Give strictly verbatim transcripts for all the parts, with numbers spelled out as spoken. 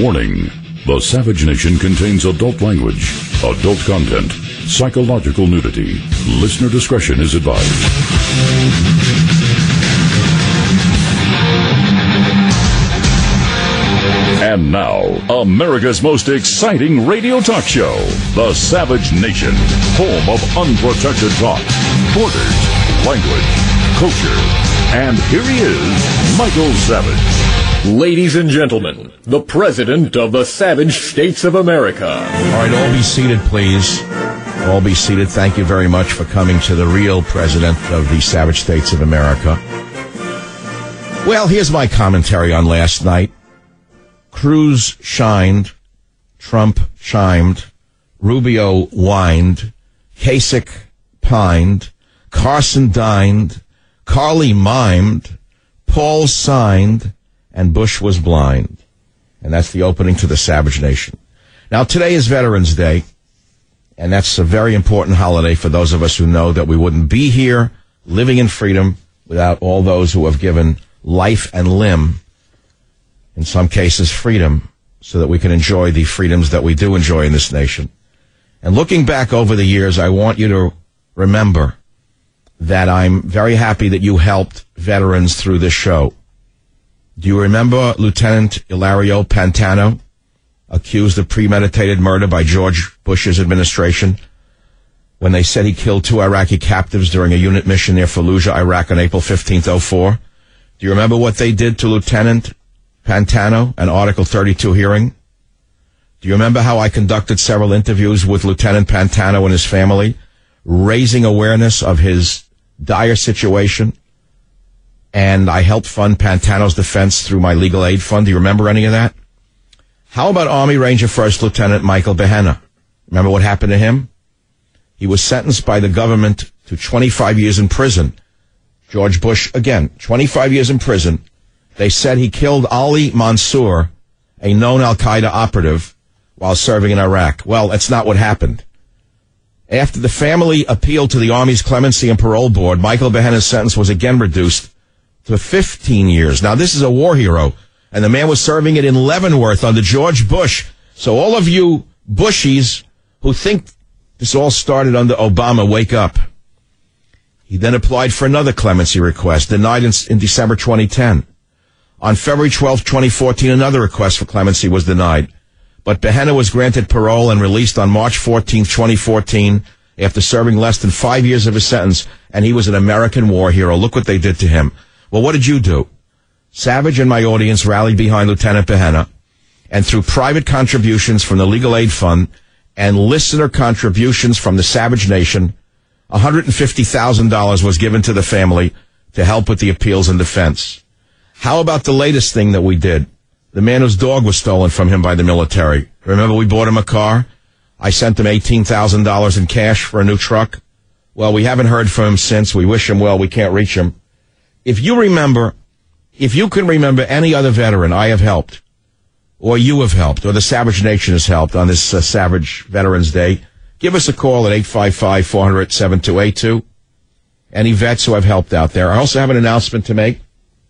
Warning. The Savage Nation contains adult language, adult content, psychological nudity. Listener discretion is advised. And now, America's most exciting radio talk show, The Savage Nation, home of unprotected talk, borders, language, culture. And here he is, Michael Savage. Ladies and gentlemen, the President of the Savage States of America. All right, all be seated, please. All be seated. Thank you very much for coming to the real President of the Savage States of America. Well, here's my commentary on last night. Cruz shined, Trump chimed, Rubio whined, Kasich pined, Carson dined, Carly mimed, Paul signed, and Bush was blind. And that's the opening to the Savage Nation. Now, today is Veterans Day, and that's a very important holiday for those of us who know that we wouldn't be here living in freedom without all those who have given life and limb, in some cases freedom, so that we can enjoy the freedoms that we do enjoy in this nation. And looking back over the years, I want you to remember that I'm very happy that you helped veterans through this show. Do you remember Lieutenant Ilario Pantano, accused of premeditated murder by George Bush's administration, when they said he killed two Iraqi captives during a unit mission near Fallujah, Iraq on April fifteenth, oh four? Do you remember what they did to Lieutenant Pantano, an Article thirty-two hearing? Do you remember how I conducted several interviews with Lieutenant Pantano and his family, raising awareness of his dire situation? And I helped fund Pantano's defense through my legal aid fund. Do you remember any of that? How about Army Ranger First Lieutenant Michael Behenna? Remember what happened to him? He was sentenced by the government to twenty-five years in prison. George Bush, again, twenty-five years in prison. They said he killed Ali Mansour, a known al-Qaeda operative, while serving in Iraq. Well, that's not what happened. After the family appealed to the Army's Clemency and Parole Board, Michael Behenna's sentence was again reduced to fifteen years. Now, this is a war hero, and the man was serving it in Leavenworth under George Bush. So all of you Bushies who think this all started under Obama, wake up. He then applied for another clemency request, denied in, in December twenty ten. On February twelfth, twenty fourteen, another request for clemency was denied. But Behenna was granted parole and released on March fourteenth, twenty fourteen, after serving less than five years of his sentence, and he was an American war hero. Look what they did to him. Well, what did you do? Savage and my audience rallied behind Lieutenant Behenna, and through private contributions from the Legal Aid Fund and listener contributions from the Savage Nation, one hundred fifty thousand dollars was given to the family to help with the appeals and defense. How about the latest thing that we did? The man whose dog was stolen from him by the military. Remember we bought him a car? I sent him eighteen thousand dollars in cash for a new truck. Well, we haven't heard from him since. We wish him well. We can't reach him. If you remember, if you can remember any other veteran I have helped, or you have helped, or the Savage Nation has helped on this uh, Savage Veterans Day, give us a call at eight five five, four hundred, seven two eight two. Any vets who I've helped out there. I also have an announcement to make.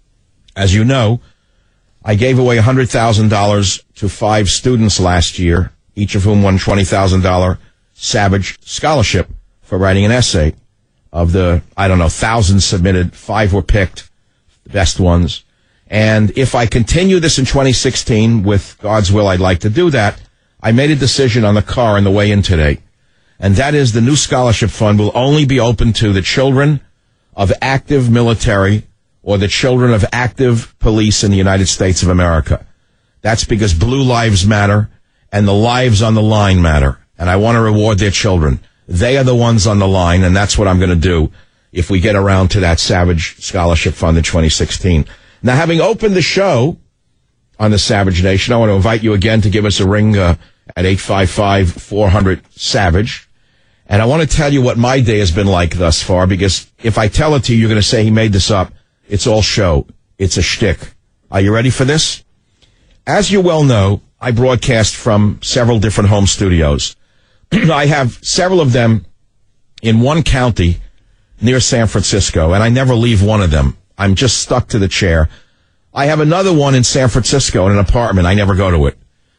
As you know, I gave away one hundred thousand dollars to five students last year, each of whom won twenty thousand dollars Savage Scholarship for writing an essay. Of the, I don't know, thousands submitted, five were picked, the best ones. And if I continue this in twenty sixteen, with God's will, I'd like to do that. I made a decision on the car on the way in today. And that is the new scholarship fund will only be open to the children of active military or the children of active police in the United States of America. That's because blue lives matter and the lives on the line matter. And I want to reward their children. They are the ones on the line, and that's what I'm going to do if we get around to that Savage Scholarship Fund in twenty sixteen. Now, having opened the show on the Savage Nation, I want to invite you again to give us a ring uh, at eight five five, four hundred, SAVAGE. And I want to tell you what my day has been like thus far, because if I tell it to you, you're going to say he made this up. It's all show. It's a shtick. Are you ready for this? As you well know, I broadcast from several different home studios. I have several of them in one county near San Francisco, and I never leave one of them. I'm just stuck to the chair. I have another one in San Francisco in an apartment. I never go to it.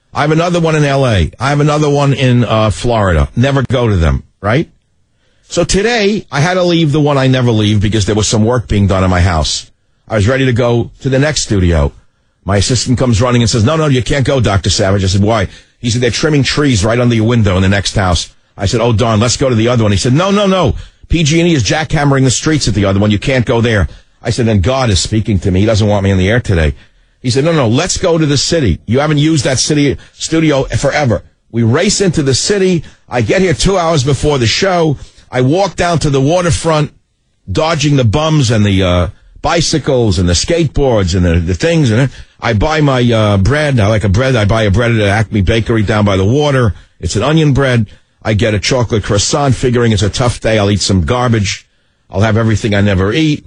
I have another one in L A. I have another one in uh, Florida. Never go to them, right? So today, I had to leave the one I never leave because there was some work being done in my house. I was ready to go to the next studio. My assistant comes running and says, no, no, you can't go, Doctor Savage. I said, why? He said, they're trimming trees right under your window in the next house. I said, oh, darn, let's go to the other one. He said, no, no, no. P G and E is jackhammering the streets at the other one. You can't go there. I said, then God is speaking to me. He doesn't want me in the air today. He said, no, no, let's go to the city. You haven't used that city studio forever. We race into the city. I get here two hours before the show. I walk down to the waterfront, dodging the bums and the uh bicycles and the skateboards and the, the things. And I buy my uh bread. I like a bread. I buy a bread at Acme Bakery down by the water. It's an onion bread. I get a chocolate croissant, figuring it's a tough day. I'll eat some garbage. I'll have everything I never eat.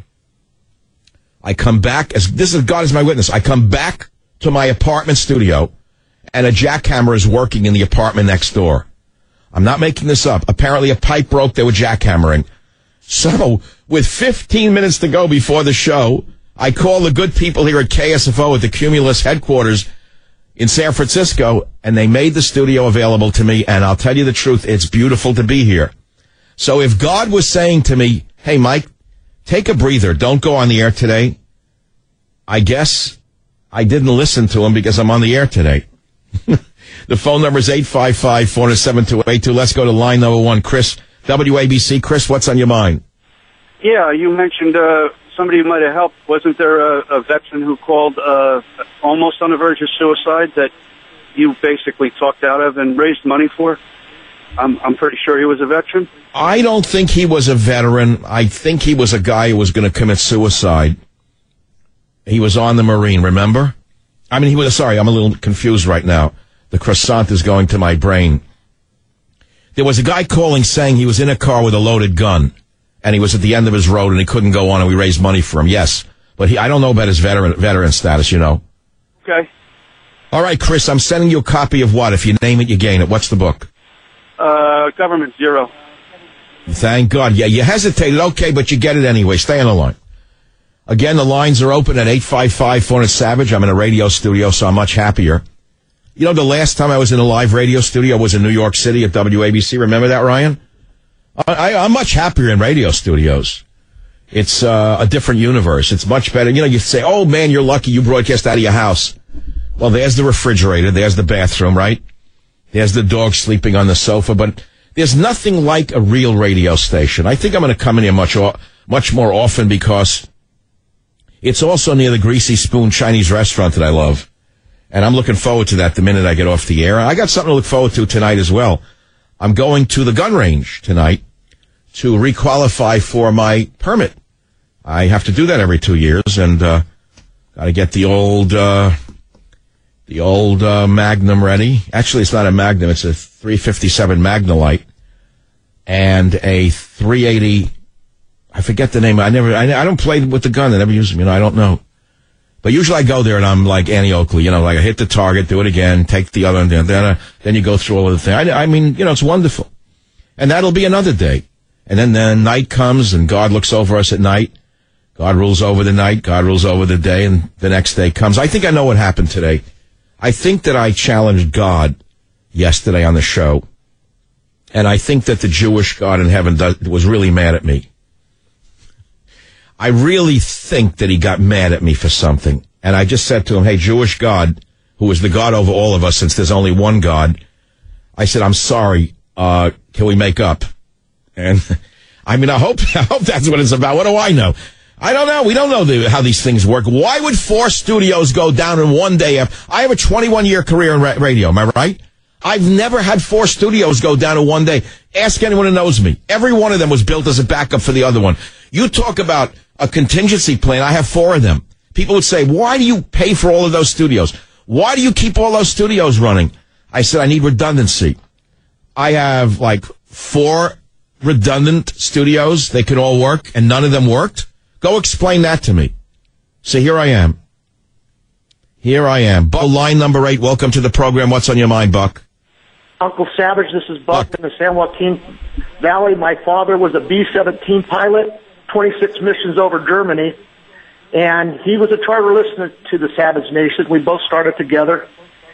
I come back, as this is God is my witness, I come back to my apartment studio, and a jackhammer is working in the apartment next door. I'm not making this up. Apparently a pipe broke, they were jackhammering. So, with fifteen minutes to go before the show, I call the good people here at K S F O at the Cumulus headquarters in San Francisco, and they made the studio available to me, and I'll tell you the truth, it's beautiful to be here. So if God was saying to me, hey, Mike, take a breather, don't go on the air today, I guess I didn't listen to him because I'm on the air today. The phone number is eight five five, four zero seven, two eight two. Let's go to line number one. Chris, W A B C. Chris, what's on your mind? Yeah, you mentioned uh, somebody who might have helped. Wasn't there a, a veteran who called uh, almost on the verge of suicide that you basically talked out of and raised money for? I'm, I'm pretty sure he was a veteran. I don't think he was a veteran. I think he was a guy who was going to commit suicide. He was on the Marine, remember? I mean, he was, sorry, I'm a little confused right now. The croissant is going to my brain. There was a guy calling saying he was in a car with a loaded gun, and he was at the end of his road, and he couldn't go on, and we raised money for him. Yes, but he, I don't know about his veteran veteran status, you know. Okay. All right, Chris, I'm sending you a copy of what? If you name it, you gain it. What's the book? Uh, Government Zero. Thank God. Yeah, you hesitated. Okay, but you get it anyway. Stay on the line. Again, the lines are open at eight five five, four hundred, SAVAGE. I'm in a radio studio, so I'm much happier. You know, the last time I was in a live radio studio was in New York City at W A B C. Remember that, Ryan? I, I, I'm much happier in radio studios. It's uh, a different universe. It's much better. You know, you say, oh, man, you're lucky you broadcast out of your house. Well, there's the refrigerator. There's the bathroom, right? There's the dog sleeping on the sofa. But there's nothing like a real radio station. I think I'm going to come in here much, much more often because it's also near the Greasy Spoon Chinese restaurant that I love. And I'm looking forward to that the minute I get off the air. I got something to look forward to tonight as well. I'm going to the gun range tonight to requalify for my permit. I have to do that every two years, and uh, got to get the old uh, the old uh, Magnum ready. Actually, it's not a Magnum; it's a three fifty-seven Magnolite and a three eighty. I forget the name. I never. I, I don't play with the gun. I never use them. You know, I don't know. But usually I go there and I'm like Annie Oakley, you know, like I hit the target, do it again, take the other, and then uh, then you go through all of the thing. I, I mean, you know, it's wonderful. And that'll be another day. And then the night comes and God looks over us at night. God rules over the night. God rules over the day. And the next day comes. I think I know what happened today. I think that I challenged God yesterday on the show. And I think that the Jewish God in heaven does, was really mad at me. I really think that he got mad at me for something. And I just said to him, hey, Jewish God, who is the God over all of us since there's only one God, I said, I'm sorry, uh, can we make up? And I mean, I hope, I hope that's what it's about. What do I know? I don't know. We don't know the, how these things work. Why would four studios go down in one day? I have a twenty-one year career in ra- radio. Am I right? I've never had four studios go down in one day. Ask anyone who knows me. Every one of them was built as a backup for the other one. You talk about a contingency plan. I have four of them. People would say, why do you pay for all of those studios? Why do you keep all those studios running? I said, I need redundancy. I have like four redundant studios. They can all work, and none of them worked. Go explain that to me. So here I am. Here I am. Buck, line number eight. Welcome to the program. What's on your mind, Buck? Uncle Savage, this is Buck, Buck. in the San Joaquin Valley. My father was a B seventeen pilot, twenty-six missions over Germany, and he was a charter listener to the Savage Nation. We both started together,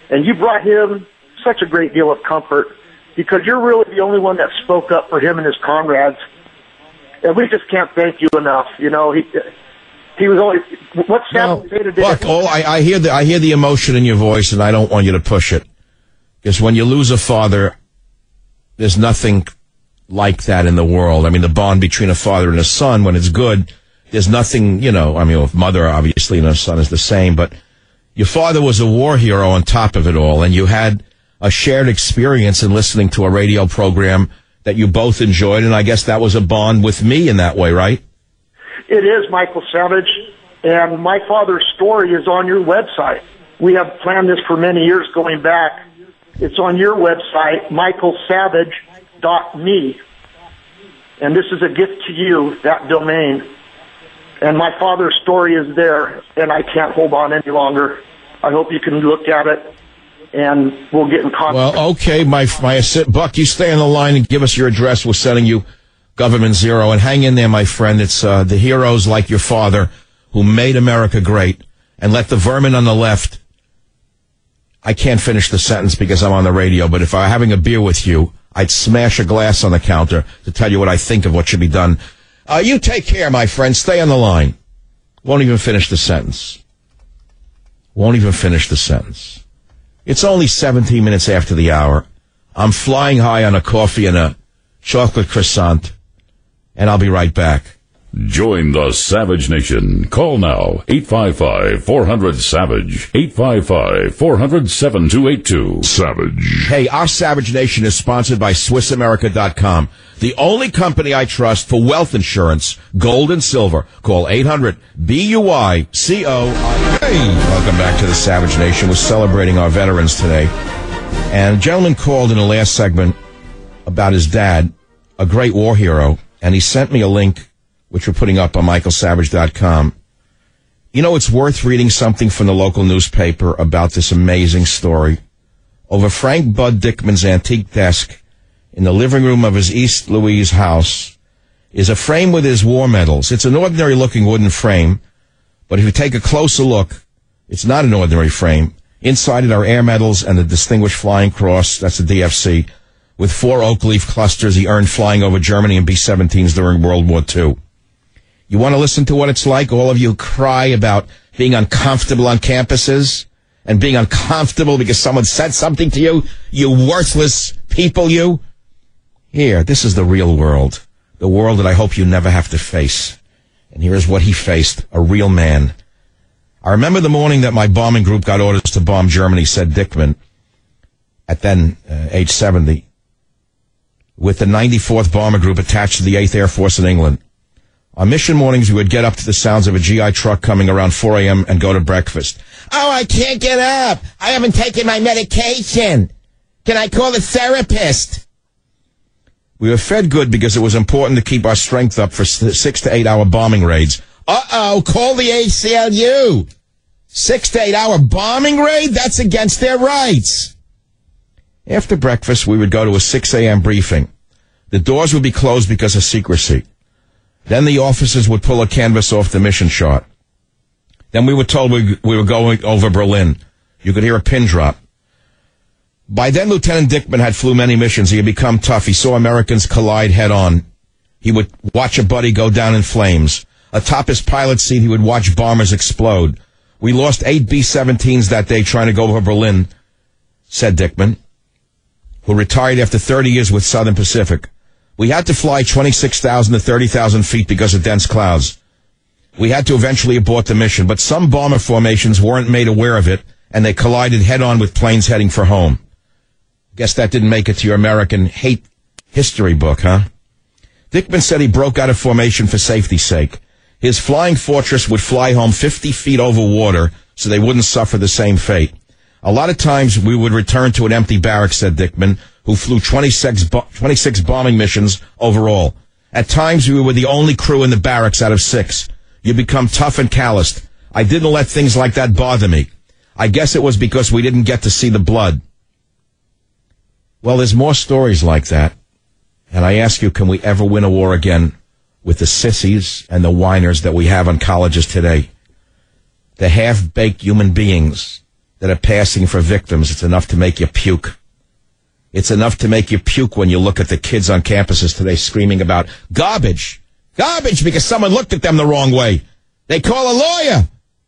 And you brought him such a great deal of comfort because you're really the only one that spoke up for him and his comrades. And we just can't thank you enough. You know, he he was always, what Savage State did. Look, oh, I, I hear the I hear the emotion in your voice, and I don't want you to push it. Because when you lose a father, there's nothing like that in the world. I mean, the bond between a father and a son, when it's good, there's nothing, you know, I mean, with mother, obviously, and a son is the same, but your father was a war hero on top of it all, and you had a shared experience in listening to a radio program that you both enjoyed, and I guess that was a bond with me in that way, right? It is, Michael Savage, and my father's story is on your website. We have planned this for many years going back. It's on your website, michael savage dot me, and this is a gift to you, that domain. And my father's story is there, and I can't hold on any longer. I hope you can look at it, and we'll get in contact. Well, okay, my my Buck, you stay on the line and give us your address. We're sending you Government Zero, and hang in there, my friend. It's uh, the heroes like your father who made America great, and let the vermin on the left. I can't finish the sentence because I'm on the radio, but if I were having a beer with you, I'd smash a glass on the counter to tell you what I think of what should be done. Uh, you take care, my friend. Stay on the line. Won't even finish the sentence. Won't even finish the sentence. It's only seventeen minutes after the hour. I'm flying high on a coffee and a chocolate croissant, and I'll be right back. Join the Savage Nation. Call now, eight five five, four hundred, SAVAGE, eight five five, four hundred, seven two eight two. Savage. Hey, our Savage Nation is sponsored by Swiss America dot com, the only company I trust for wealth insurance, gold and silver. Call eight hundred B U I C O I. Hey, welcome back to the Savage Nation. We're celebrating our veterans today. And a gentleman called in the last segment about his dad, a great war hero, and he sent me a link which we're putting up on michael savage dot com. You know, it's worth reading something from the local newspaper about this amazing story. Over Frank Bud Dickman's antique desk in the living room of his East Louise house is a frame with his war medals. It's an ordinary-looking wooden frame, but if you take a closer look, it's not an ordinary frame. Inside it are air medals and the Distinguished Flying Cross, that's the D F C, with four oak leaf clusters he earned flying over Germany in B seventeens during World War Two. You want to listen to what it's like? All of you cry about being uncomfortable on campuses and being uncomfortable because someone said something to you, you worthless people, you. Here, this is the real world, the world that I hope you never have to face. And here's what he faced, a real man. I remember the morning that my bombing group got orders to bomb Germany, said Dickman, at then uh, age seventy, with the ninety-fourth Bomber Group attached to the eighth Air Force in England. On mission mornings, we would get up to the sounds of a G I truck coming around four a.m. and go to breakfast. Oh, I can't get up. I haven't taken my medication. Can I call a therapist? We were fed good because it was important to keep our strength up for six to eight hour bombing raids. Uh-oh, call the A C L U. Six to eight hour bombing raid? That's against their rights. After breakfast, we would go to a six a.m. briefing. The doors would be closed because of secrecy. Then the officers would pull a canvas off the mission chart. Then we were told we, we were going over Berlin. You could hear a pin drop. By then, Lieutenant Dickman had flew many missions. He had become tough. He saw Americans collide head-on. He would watch a buddy go down in flames. Atop his pilot seat, he would watch bombers explode. We lost eight B seventeens that day trying to go over Berlin, said Dickman, who retired after thirty years with Southern Pacific. We had to fly twenty-six thousand to thirty thousand feet because of dense clouds. We had to eventually abort the mission, but some bomber formations weren't made aware of it, and they collided head-on with planes heading for home. Guess that didn't make it to your American hate history book, huh? Dickman said he broke out of formation for safety's sake. His flying fortress would fly home fifty feet over water so they wouldn't suffer the same fate. A lot of times we would return to an empty barrack, said Dickman, who flew twenty-six, bo- twenty-six bombing missions overall. At times we were the only crew in the barracks out of six. You become tough and calloused. I didn't let things like that bother me. I guess it was because we didn't get to see the blood. Well, there's more stories like that. And I ask you, can we ever win a war again with the sissies and the whiners that we have on colleges today? The half-baked human beings that are passing for victims. It's enough to make you puke. It's enough to make you puke when you look at the kids on campuses today screaming about garbage. Garbage because someone looked at them the wrong way. They call a lawyer.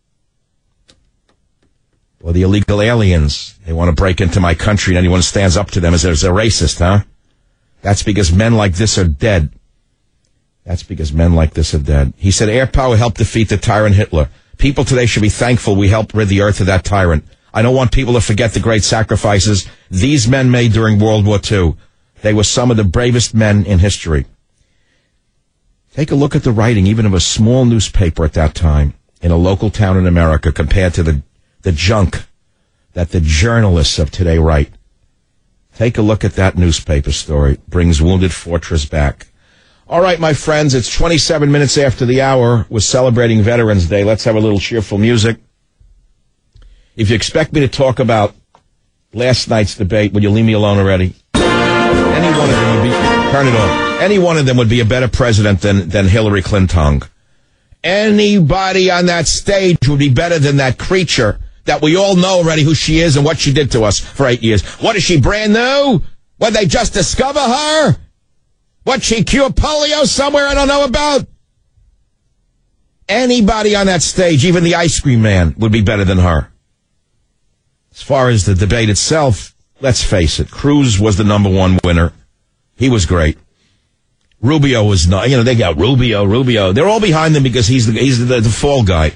Or the illegal aliens. They want to break into my country and anyone stands up to them as a racist, huh? That's because men like this are dead. That's because men like this are dead. He said air power helped defeat the tyrant Hitler. People today should be thankful we helped rid the earth of that tyrant. I don't want people to forget the great sacrifices these men made during World War Two. They were some of the bravest men in history. Take a look at the writing, even of a small newspaper at that time, in a local town in America, compared to the, the junk that the journalists of today write. Take a look at that newspaper story. Brings Wounded Fortress back. All right, my friends, it's twenty-seven minutes after the hour. We're celebrating Veterans Day. Let's have a little cheerful music. If you expect me to talk about last night's debate, would you leave me alone already? Any one of them would be, turn it off. Any one of them would be a better president than, than Hillary Clinton. Anybody on that stage would be better than that creature that we all know already who she is and what she did to us for eight years. What is she, brand new? What, they just discover her? What, she cured polio somewhere I don't know about? Anybody on that stage, even the ice cream man, would be better than her. As far as the debate itself, let's face it, Cruz was the number one winner. He was great. Rubio was not, you know, they got Rubio, Rubio. They're all behind him because he's the, he's the, the fall guy.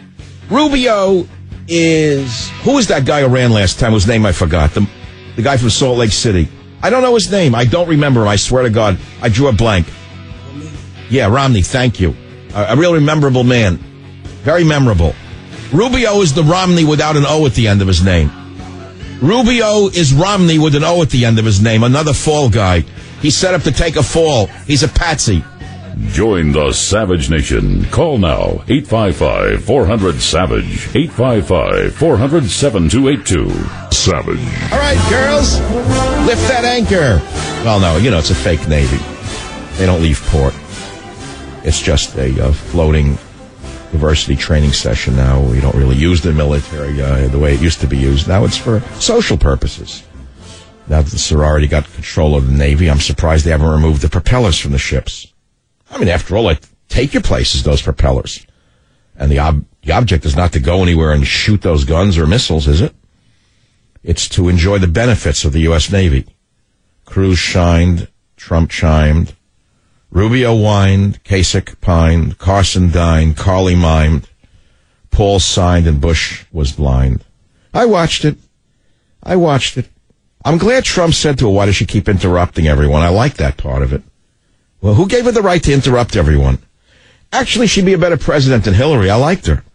Rubio is, who was that guy who ran last time whose name I forgot? The, the guy from Salt Lake City. I don't know his name. I don't remember him. I swear to God. I drew a blank. Yeah, Romney. Thank you. A, a real memorable man. Very memorable. Rubio is the Romney without an O at the end of his name. Rubio is Romney with an O at the end of his name. Another fall guy. He's set up to take a fall. He's a patsy. Join the Savage Nation. Call now. eight five five, four hundred, SAVAGE. eight five five, four hundred, seven two eight two. Savage. All right, girls. Lift that anchor. Well, no, you know, it's a fake Navy. They don't leave port. It's just a uh, floating diversity training session now. We don't really use the military uh, the way it used to be used. Now it's for social purposes. Now that the sorority got control of the Navy, I'm surprised they haven't removed the propellers from the ships. I mean, after all, like, take your places, those propellers. And the, ob- the object is not to go anywhere and shoot those guns or missiles, is it? It's to enjoy the benefits of the U S Navy. Cruz shined, Trump chimed, Rubio whined, Kasich pined, Carson dined, Carly mimed, Paul signed, and Bush was blind. I watched it. I watched it. I'm glad Trump said to her, why does she keep interrupting everyone? I like that part of it. Well, who gave her the right to interrupt everyone? Actually, she'd be a better president than Hillary. I liked her.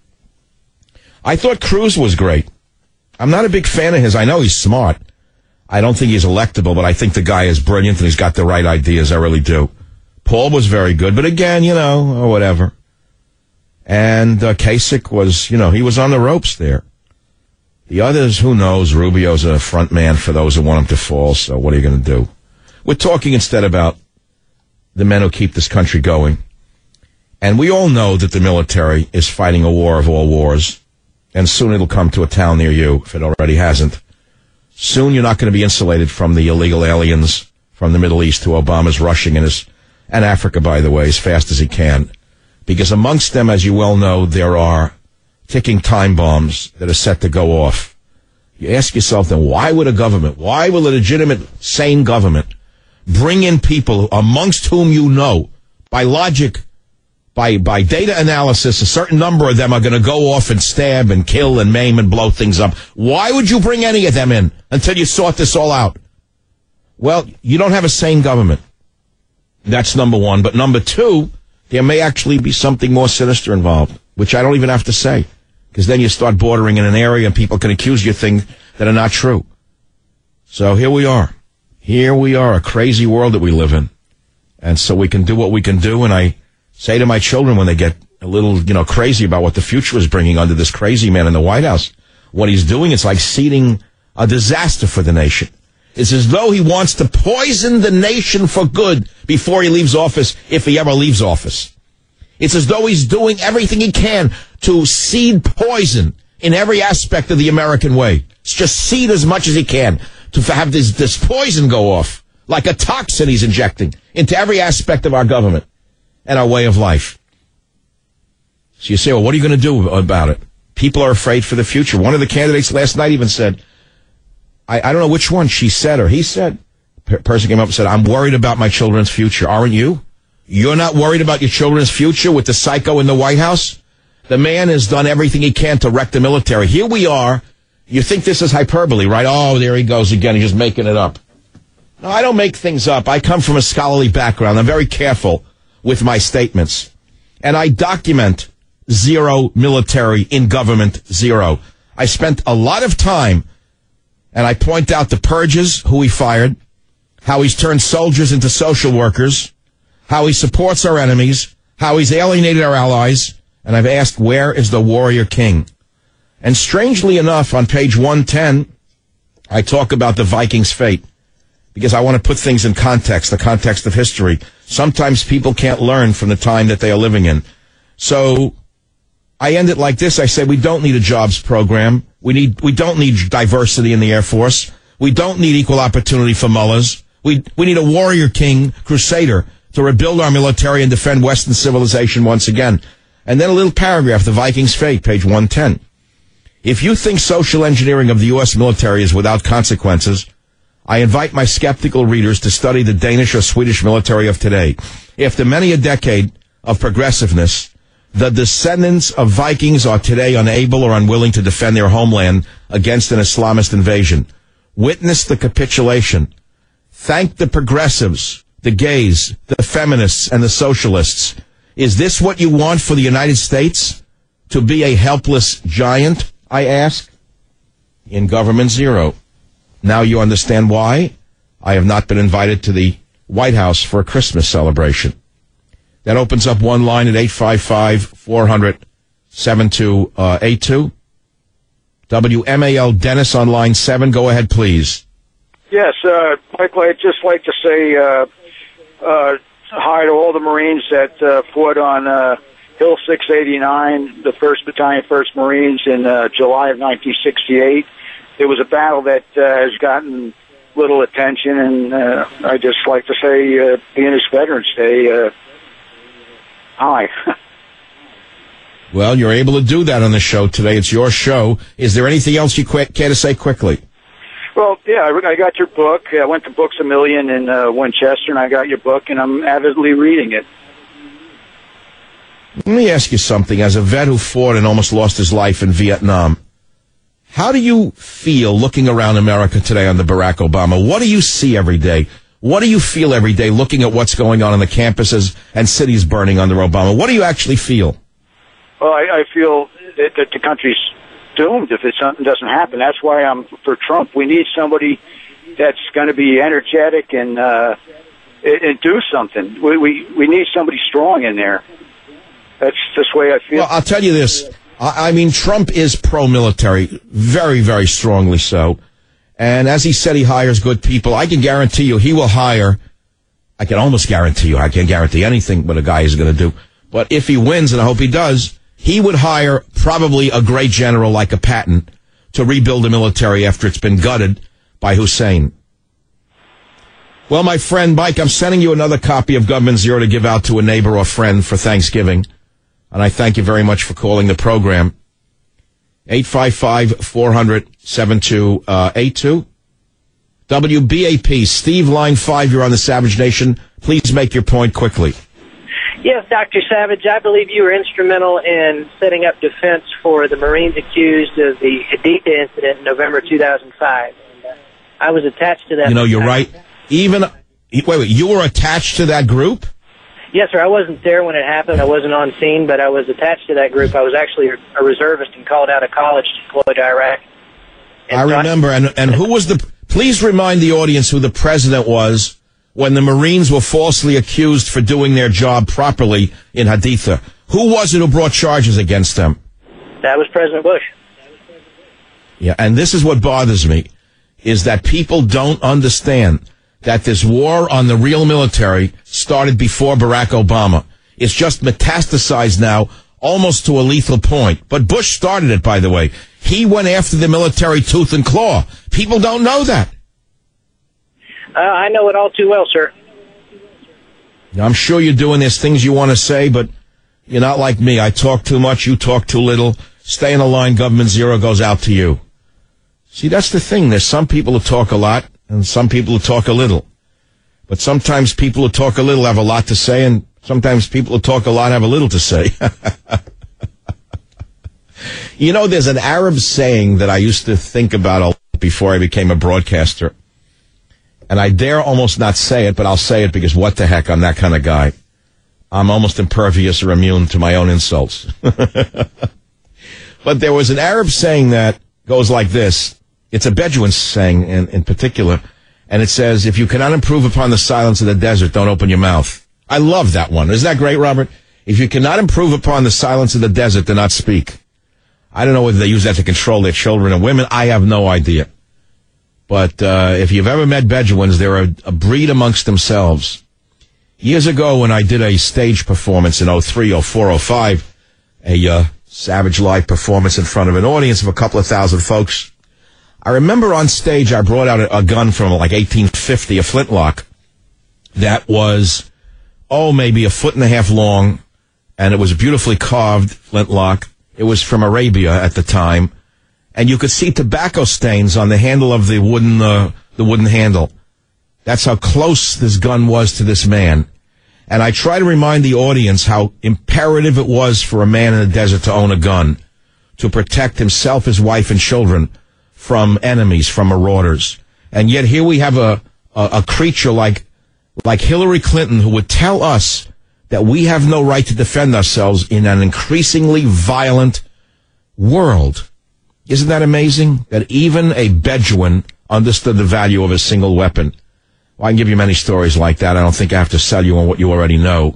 I thought Cruz was great. I'm not a big fan of his. I know he's smart. I don't think he's electable, but I think the guy is brilliant and he's got the right ideas. I really do. Paul was very good, but again, you know, or whatever. And uh, Kasich was, you know, he was on the ropes there. The others, who knows? Rubio's a front man for those who want him to fall, so what are you going to do? We're talking instead about the men who keep this country going. And we all know that the military is fighting a war of all wars. And soon it'll come to a town near you, if it already hasn't. Soon you're not going to be insulated from the illegal aliens from the Middle East who Obama's rushing in his, and Africa, by the way, as fast as he can. Because amongst them, as you well know, there are ticking time bombs that are set to go off. You ask yourself then, why would a government, why will a legitimate, sane government bring in people amongst whom you know, by logic, by by data analysis, a certain number of them are going to go off and stab and kill and maim and blow things up. Why would you bring any of them in until you sort this all out? Well, you don't have a sane government. That's number one. But number two, there may actually be something more sinister involved, which I don't even have to say, because then you start bordering in an area and people can accuse you of things that are not true. So here we are. Here we are, a crazy world that we live in. And so we can do what we can do, and I say to my children when they get a little, you know, crazy about what the future is bringing under this crazy man in the White House, what he's doing is like seeding a disaster for the nation. It's as though he wants to poison the nation for good before he leaves office, if he ever leaves office. It's as though he's doing everything he can to seed poison in every aspect of the American way. Just seed as much as he can to have this, this poison go off, like a toxin he's injecting into every aspect of our government and our way of life. So you say, well, what are you going to do about it? People are afraid for the future. One of the candidates last night even said, I, I don't know which one she said or he said, a person came up and said, I'm worried about my children's future. Aren't you? You're not worried about your children's future with the psycho in the White House? The man has done everything he can to wreck the military. Here we are. You think this is hyperbole, right? Oh, there he goes again. He's just making it up. No, I don't make things up. I come from a scholarly background. I'm very careful with my statements. And I document zero military in government, zero. I spent a lot of time, and I point out the purges, who he fired, how he's turned soldiers into social workers, how he supports our enemies, how he's alienated our allies, and I've asked, where is the warrior king? And strangely enough, on page one ten, I talk about the Vikings' fate, because I want to put things in context, the context of history. Sometimes people can't learn from the time that they are living in. So I end it like this. I say we don't need a jobs program. We need we don't need diversity in the Air Force. We don't need equal opportunity for mullahs. We we need a warrior king, crusader, to rebuild our military and defend Western civilization once again. And then a little paragraph, the Vikings' fate, page one ten. If you think social engineering of the U S military is without consequences, I invite my skeptical readers to study the Danish or Swedish military of today. After many a decade of progressiveness, the descendants of Vikings are today unable or unwilling to defend their homeland against an Islamist invasion. Witness the capitulation. Thank the progressives, the gays, the feminists, and the socialists. Is this what you want for the United States? To be a helpless giant, I ask? In government, zero. Now you understand why I have not been invited to the White House for a Christmas celebration. That opens up one line at eight five five, four hundred, seven two eight two. W M A L Dennis on line seven. Go ahead, please. Yes, uh, Michael, I'd just like to say uh, uh, hi to all the Marines that uh, fought on uh, Hill six eighty-nine, the first Battalion, first Marines, in uh, July of nineteen sixty-eight. It was a battle that uh, has gotten little attention, and uh, I just like to say, uh, being this Veterans Day, uh, hi. Well, you're able to do that on the show today. It's your show. Is there anything else you care to say quickly? Well, yeah, I got your book. I went to Books A Million in uh, Winchester, and I got your book, and I'm avidly reading it. Let me ask you something. As a vet who fought and almost lost his life in Vietnam, how do you feel looking around America today under Barack Obama? What do you see every day? What do you feel every day looking at what's going on on the campuses and cities burning under Obama? What do you actually feel? Well, I, I feel that, that the country's doomed if it, something doesn't happen. That's why I'm for Trump. We need somebody that's going to be energetic and uh, and, and do something. We, we we need somebody strong in there. That's just the way I feel. Well, I'll tell you this. I, I mean, Trump is pro-military, very, very strongly so. And as he said, he hires good people. I can guarantee you he will hire, I can almost guarantee you, I can't guarantee anything what a guy is going to do. But if he wins, and I hope he does, he would hire probably a great general like a Patton to rebuild the military after it's been gutted by Hussein. Well, my friend Mike, I'm sending you another copy of Government Zero to give out to a neighbor or friend for Thanksgiving. And I thank you very much for calling the program. eight five five, four hundred, seven two eight two. W B A P, Steve, line five, you're on the Savage Nation. Please make your point quickly. Yes, Doctor Savage, I believe you were instrumental in setting up defense for the Marines accused of the Haditha incident in November two thousand five. I was attached to that. You know, you're right. Even, wait, wait, you were attached to that group? Yes, sir. I wasn't there when it happened. I wasn't on scene, but I was attached to that group. I was actually a reservist and called out of college to deploy to Iraq. And I remember. And, and who was the, please remind the audience who the president was when the Marines were falsely accused for doing their job properly in Haditha. Who was it who brought charges against them? That was President Bush. Yeah, and this is what bothers me, is that people don't understand that this war on the real military started before Barack Obama. It's just metastasized now almost to a lethal point. But Bush started it, by the way. He went after the military tooth and claw. People don't know that. Uh, I know it all too well, sir. I'm sure you're doing there's things you want to say, but you're not like me. I talk too much, you talk too little. Stay in the line, government zero goes out to you. See, that's the thing. There's some people who talk a lot and some people who talk a little. But sometimes people who talk a little have a lot to say, and sometimes people who talk a lot have a little to say. You know, there's an Arab saying that I used to think about a lot before I became a broadcaster. And I dare almost not say it, but I'll say it because what the heck, I'm that kind of guy. I'm almost impervious or immune to my own insults. But there was an Arab saying that goes like this. It's a Bedouin saying in, in particular. And it says, if you cannot improve upon the silence of the desert, don't open your mouth. I love that one. Isn't that great, Robert? If you cannot improve upon the silence of the desert, do not speak. I don't know whether they use that to control their children and women. I have no idea. But uh, if you've ever met Bedouins, they're a, a breed amongst themselves. Years ago when I did a stage performance in oh three, oh four, oh five, a uh, Savage Live performance in front of an audience of a couple of thousand folks, I remember on stage I brought out a, a gun from like eighteen fifty, a flintlock, that was, oh, maybe a foot and a half long, and it was a beautifully carved flintlock. It was from Arabia at the time. And you could see tobacco stains on the handle of the wooden, uh, the wooden handle. That's how close this gun was to this man. And I try to remind the audience how imperative it was for a man in the desert to own a gun, to protect himself, his wife, and children from enemies, from marauders. And yet here we have a, a, a creature like, like Hillary Clinton who would tell us that we have no right to defend ourselves in an increasingly violent world. Isn't that amazing? That even a Bedouin understood the value of a single weapon. Well, I can give you many stories like that. I don't think I have to sell you on what you already know.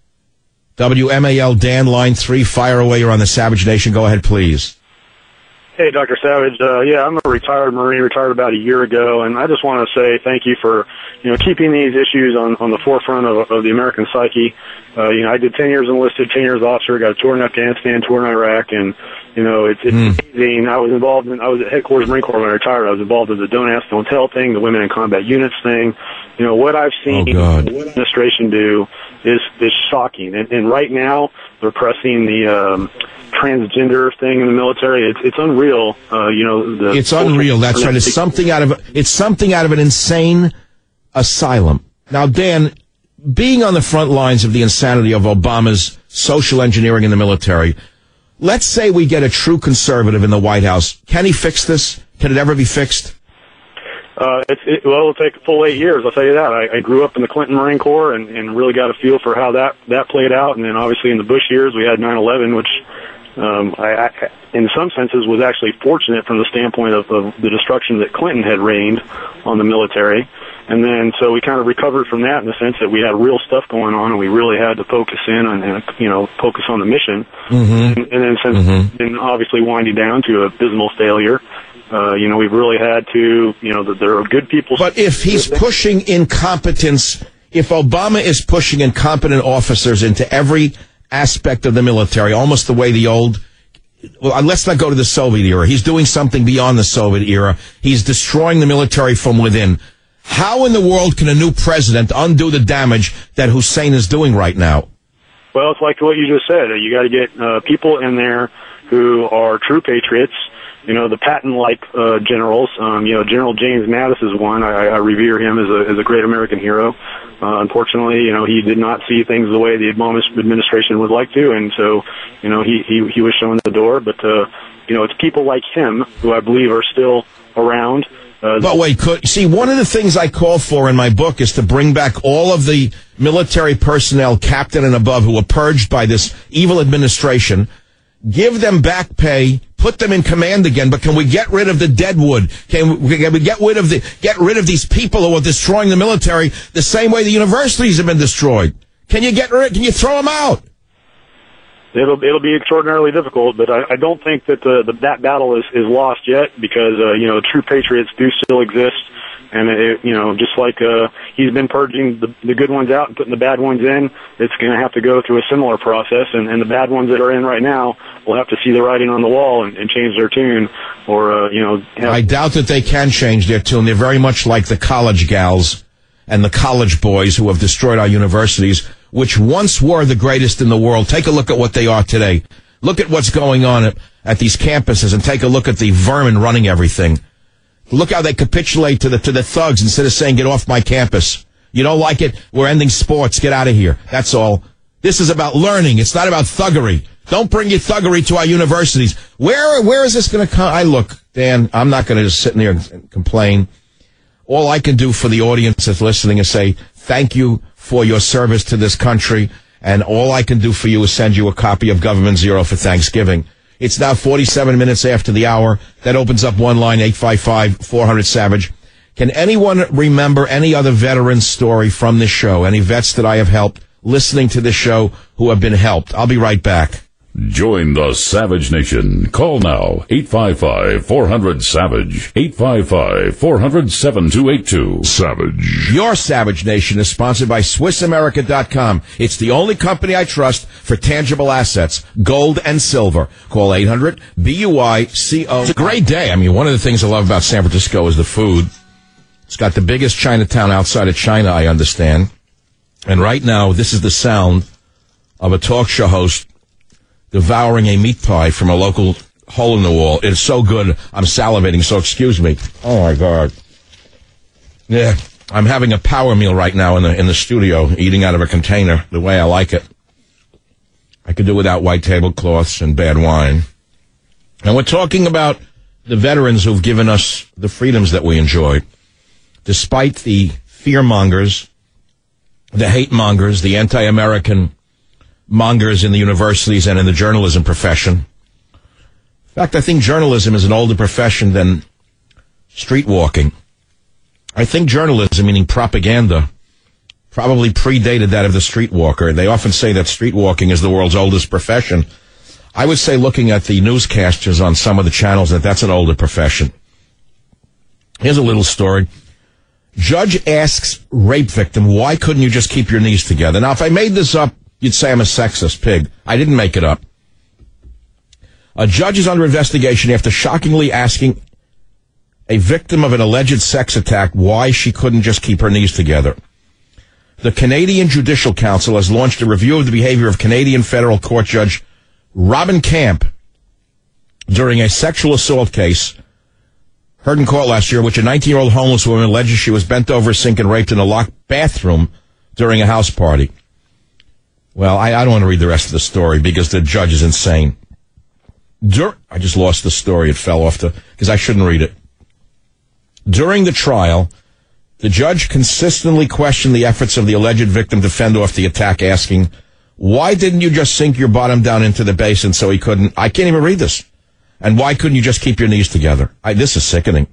W M A L Dan, line three, fire away. You're on the Savage Nation. Go ahead, please. Hey, Doctor Savage. Uh, yeah, I'm a retired Marine, retired about a year ago, and I just want to say thank you for, you know, keeping these issues on, on the forefront of, of the American psyche. Uh, you know, I did ten years enlisted, ten years officer, got a tour in Afghanistan, tour in Iraq, and, you know, it's, it's mm. amazing. I was involved in, I was at headquarters Marine Corps when I retired. I was involved in the Don't Ask, Don't Tell thing, the Women in Combat Units thing. You know, what I've seen oh, the administration do is, is shocking. And, and right now, they're pressing the, um, transgender thing in the military. It's, it's unreal. Uh, you know, the it's unreal. That's right. It's something out of, it's something out of an insane asylum. Now, Dan, being on the front lines of the insanity of Obama's social engineering in the military, let's say we get a true conservative in the White House. Can he fix this? Can it ever be fixed? Uh, it's, it, well, it'll take a full eight years, I'll tell you that. I, I grew up in the Clinton Marine Corps and, and really got a feel for how that, that played out. And then obviously in the Bush years, we had nine eleven, which, um, I, I, in some senses was actually fortunate from the standpoint of, of the destruction that Clinton had rained on the military. And then, so we kind of recovered from that in the sense that we had real stuff going on and we really had to focus in on, and, you know, focus on the mission. Mm-hmm. And, and then since mm-hmm. then obviously winding down to abysmal failure, Uh, you know, we've really had to, you know, that there are good people. But if he's pushing incompetence, if Obama is pushing incompetent officers into every aspect of the military, almost the way the old, well, let's not go to the Soviet era. He's doing something beyond the Soviet era. He's destroying the military from within. How in the world can a new president undo the damage that Hussein is doing right now? Well, it's like what you just said. You got to get uh, people in there who are true patriots. You know, the Patton-like uh, generals. Um, you know, General James Mattis is one. I, I revere him as a as a great American hero. Uh, unfortunately, you know, he did not see things the way the Obama administration would like to, and so, you know, he he, he was shown the door. But uh, you know, it's people like him who I believe are still around. Uh, but wait, could, see, one of the things I call for in my book is to bring back all of the military personnel, captain and above, who were purged by this evil administration. Give them back pay, put them in command again, but can we get rid of the deadwood? Can we, can we get rid of the get rid of these people who are destroying the military the same way the universities have been destroyed? Can you get rid? Can you throw them out? It'll it'll be extraordinarily difficult, but I, I don't think that the, the that battle is, is lost yet because uh, you know, true patriots do still exist. And it, you know, just like uh, he's been purging the, the good ones out and putting the bad ones in, it's going to have to go through a similar process. And, and the bad ones that are in right now will have to see the writing on the wall and, and change their tune, or uh, you know. Have- I doubt that they can change their tune. They're very much like the college gals and the college boys who have destroyed our universities, which once were the greatest in the world. Take a look at what they are today. Look at what's going on at, at these campuses, and take a look at the vermin running everything. Look how they capitulate to the to the thugs instead of saying, get off my campus. You don't like it? We're ending sports. Get out of here. That's all. This is about learning. It's not about thuggery. Don't bring your thuggery to our universities. Where Where is this going to come? I look, Dan, I'm not going to just sit in there and complain. All I can do for the audience that's listening is say, thank you for your service to this country, and all I can do for you is send you a copy of Government Zero for Thanksgiving. It's now forty-seven minutes after the hour. That opens up one line, eight five five, four hundred, SAVAGE. Can anyone remember any other veteran story from this show? Any vets that I have helped listening to this show who have been helped? I'll be right back. Join the Savage Nation. Call now, eight five five, four hundred, SAVAGE, eight five five, four hundred, seven two eight two. Savage. Your Savage Nation is sponsored by Swiss America dot com. It's the only company I trust for tangible assets, gold and silver. Call eight hundred, B U I C O. It's a great day. I mean, one of the things I love about San Francisco is the food. It's got the biggest Chinatown outside of China, I understand. And right now, this is the sound of a talk show host devouring a meat pie from a local hole in the wall. It's so good, I'm salivating, so excuse me. Oh, my God. Yeah, I'm having a power meal right now in the in the studio, eating out of a container the way I like it. I could do without white tablecloths and bad wine. And we're talking about the veterans who've given us the freedoms that we enjoy, despite the fear-mongers, the hate-mongers, the anti-American mongers in the universities and in the journalism profession. In fact, I think journalism is an older profession than street walking. I think journalism, meaning propaganda, probably predated that of the streetwalker. They often say that street walking is the world's oldest profession. I would say, looking at the newscasters on some of the channels, that that's an older profession. Here's a little story. Judge asks rape victim, why couldn't you just keep your knees together? Now, if I made this up, you'd say I'm a sexist pig. I didn't make it up. A judge is under investigation after shockingly asking a victim of an alleged sex attack why she couldn't just keep her knees together. The Canadian Judicial Council has launched a review of the behavior of Canadian federal court judge Robin Camp during a sexual assault case heard in court last year, which a nineteen-year-old homeless woman alleges she was bent over a sink and raped in a locked bathroom during a house party. Well, I, I don't want to read the rest of the story because the judge is insane. Dur- I just lost the story. It fell off the, because I shouldn't read it. During the trial, the judge consistently questioned the efforts of the alleged victim to fend off the attack, asking, why didn't you just sink your bottom down into the basin so he couldn't? I can't even read this. And why couldn't you just keep your knees together? I, this is sickening.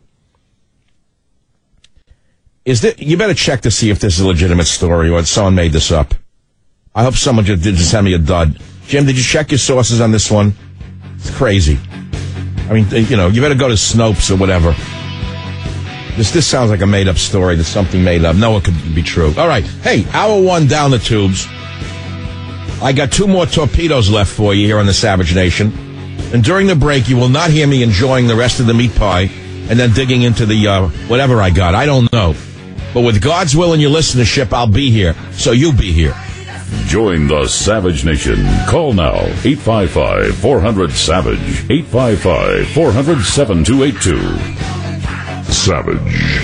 Is that, you better check to see if this is a legitimate story or someone made this up. I hope someone just did send me a dud. Jim, did you check your sources on this one? It's crazy. I mean, you know, you better go to Snopes or whatever. This this sounds like a made-up story. That's something made up. No, it could be true. All right. Hey, hour one down the tubes. I got two more torpedoes left for you here on the Savage Nation. And during the break, you will not hear me enjoying the rest of the meat pie and then digging into the uh, whatever I got. I don't know. But with God's will and your listenership, I'll be here. So you be here. Join the Savage Nation. Call now, eight five five, four hundred, SAVAGE, eight five five, four hundred, seven two eight two. Savage.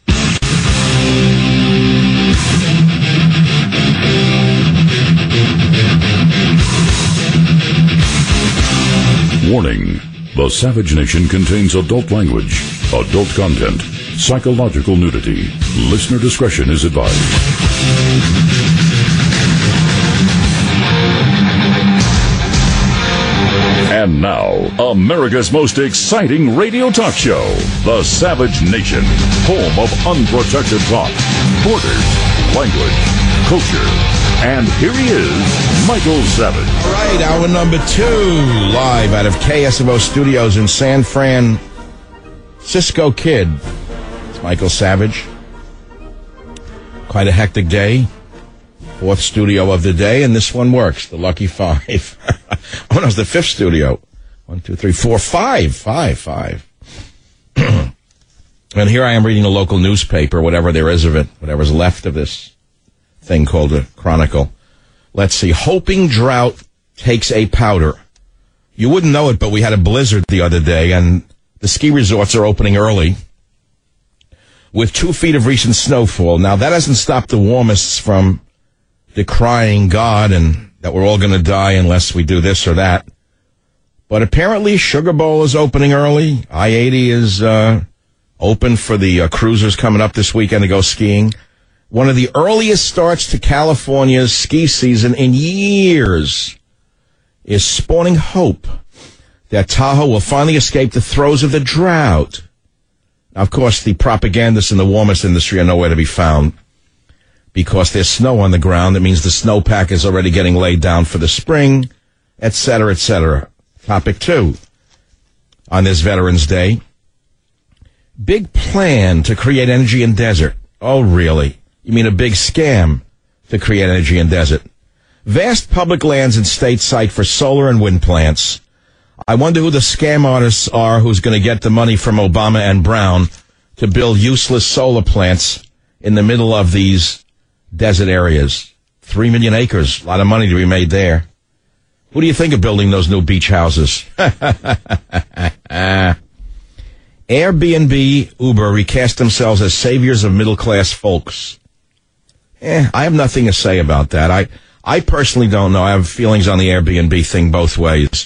Warning. The Savage Nation contains adult language, adult content, psychological nudity. Listener discretion is advised. And now, America's most exciting radio talk show, The Savage Nation, home of unprotected talk, borders, language, culture. And here he is, Michael Savage. All right, hour number two, live out of K S F O Studios in San Fran. Cisco Kid. Michael Savage. Quite a hectic day. Fourth studio of the day, and this one works. The lucky five. Oh, no, it's the fifth studio. One, two, three, four, five. Five, five. And here I am reading a local newspaper, whatever there is of it, whatever's left of this thing called a Chronicle. Let's see. Hoping drought takes a powder. You wouldn't know it, but we had a blizzard the other day, and the ski resorts are opening early with two feet of recent snowfall. Now, that hasn't stopped the warmists from decrying God and that we're all going to die unless we do this or that. But apparently, Sugar Bowl is opening early. I eighty is uh, open for the uh, cruisers coming up this weekend to go skiing. One of the earliest starts to California's ski season in years is spawning hope that Tahoe will finally escape the throes of the drought. Now, of course, the propagandists in the warmest industry are nowhere to be found because there's snow on the ground. That means the snowpack is already getting laid down for the spring, et cetera, et cetera. Topic two on this Veterans Day. Big plan to create energy in desert. Oh, really? You mean a big scam to create energy in desert? Vast public lands and state site for solar and wind plants. I wonder who the scam artists are who's going to get the money from Obama and Brown to build useless solar plants in the middle of these desert areas. Three million acres. A lot of money to be made there. Who do you think of building those new beach houses? Airbnb, Uber recast themselves as saviors of middle-class folks. Eh, I have nothing to say about that. I, I personally don't know. I have feelings on the Airbnb thing both ways.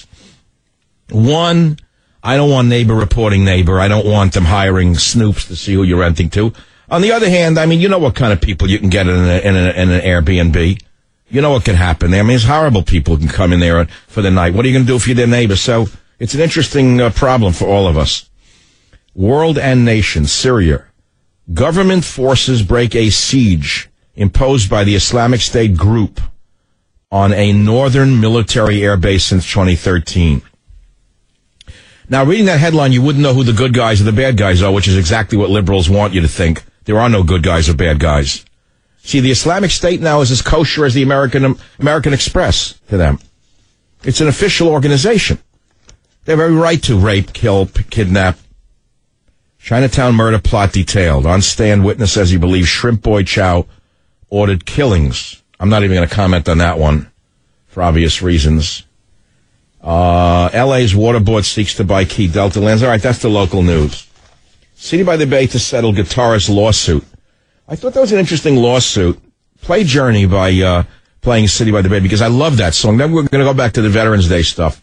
One, I don't want neighbor reporting neighbor. I don't want them hiring snoops to see who you're renting to. On the other hand, I mean, you know what kind of people you can get in, a, in, a, in an Airbnb. You know what can happen there. I mean, it's horrible people who can come in there for the night. What are you going to do if you're their neighbor? So it's an interesting uh, problem for all of us. World and nation, Syria. Government forces break a siege imposed by the Islamic State group on a northern military airbase since twenty thirteen. Now, reading that headline, you wouldn't know who the good guys or the bad guys are, which is exactly what liberals want you to think. There are no good guys or bad guys. See, the Islamic State now is as kosher as the American American Express to them. It's an official organization. They have every right to rape, kill, p- kidnap. Chinatown murder plot detailed. On stand, witness says he believes Shrimp Boy Chow ordered killings. I'm not even going to comment on that one for obvious reasons. Uh, L A's water board seeks to buy key Delta lands. All right, that's the local news. City by the Bay to settle guitarist lawsuit. I thought that was an interesting lawsuit. Play Journey by uh, playing City by the Bay because I love that song. Then we're going to go back to the Veterans Day stuff.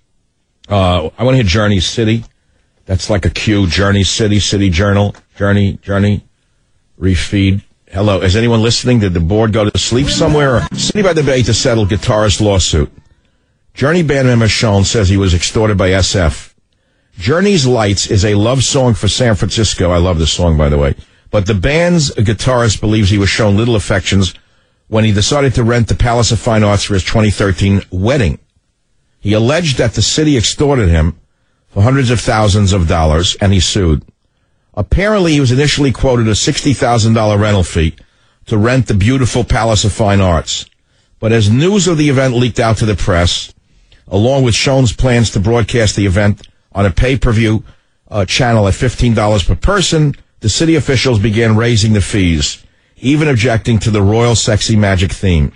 Uh, I want to hear Journey City. That's like a cue. Journey City, City Journal. Journey, Journey, refeed. Hello, is anyone listening? Did the board go to sleep somewhere? City by the Bay to settle guitarist lawsuit. Journey band member Sean says he was extorted by S F. Journey's Lights is a love song for San Francisco. I love this song, by the way. But the band's guitarist believes he was shown little affections when he decided to rent the Palace of Fine Arts for his twenty thirteen wedding. He alleged that the city extorted him for hundreds of thousands of dollars, and he sued. Apparently, he was initially quoted a sixty thousand dollars rental fee to rent the beautiful Palace of Fine Arts. But as news of the event leaked out to the press, along with Schoen's plans to broadcast the event on a pay-per-view uh, channel at fifteen dollars per person, the city officials began raising the fees, even objecting to the royal sexy magic theme.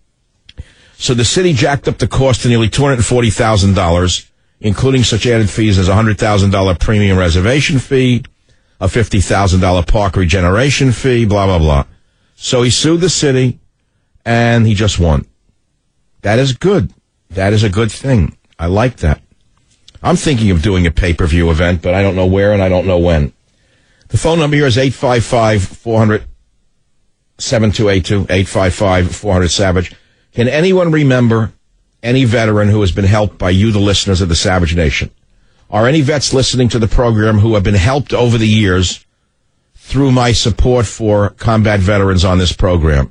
So the city jacked up the cost to nearly two hundred forty thousand dollars, including such added fees as a one hundred thousand dollars premium reservation fee, a fifty thousand dollars park regeneration fee, blah, blah, blah. So he sued the city, and he just won. That is good. That is a good thing. I like that. I'm thinking of doing a pay-per-view event, but I don't know where and I don't know when. The phone number here is eight five five, four hundred, seven two eight two, eight five five, four hundred, SAVAGE. Can anyone remember any veteran who has been helped by you, the listeners of the Savage Nation? Are any vets listening to the program who have been helped over the years through my support for combat veterans on this program?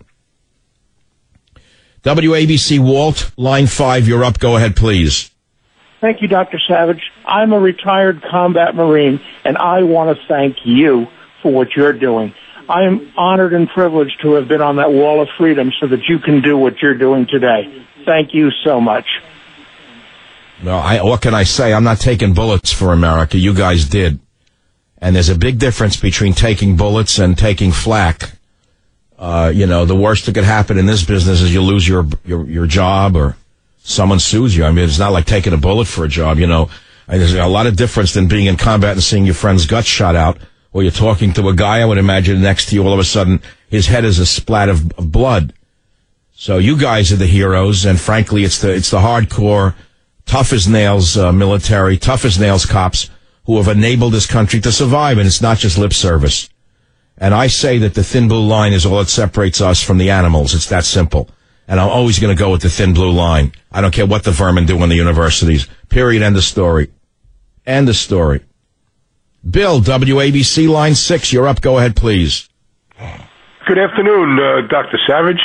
W A B C Walt, line five, you're up. Go ahead, please. Thank you, Doctor Savage. I'm a retired combat Marine, and I want to thank you for what you're doing. I am honored and privileged to have been on that wall of freedom so that you can do what you're doing today. Thank you so much. Well, I, what can I say? I'm not taking bullets for America. You guys did. And there's a big difference between taking bullets and taking flack. Uh, you know, the worst that could happen in this business is you lose your, your, your job or someone sues you. I mean, it's not like taking a bullet for a job, you know. And there's a lot of difference than being in combat and seeing your friend's guts shot out, or you're talking to a guy, I would imagine, next to you, all of a sudden, his head is a splat of, of blood. So you guys are the heroes, and frankly, it's the, it's the hardcore, tough as nails uh, military, tough as nails cops who have enabled this country to survive, and it's not just lip service. And I say that the thin blue line is all that separates us from the animals. It's that simple. And I'm always going to go with the thin blue line. I don't care what the vermin do in the universities. Period. End of story. End of story. Bill, W A B C line six, you're up. Go ahead, please. Good afternoon, uh, Doctor Savage.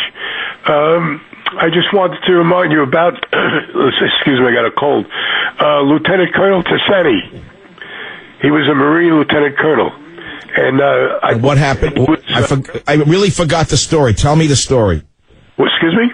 Um, I just wanted to remind you about, excuse me, I got a cold, uh, Lieutenant Colonel Tassani. He was a Marine Lieutenant Colonel. And, uh, I, and what happened? Was, uh, I, for, I really forgot the story. Tell me the story. What, excuse me?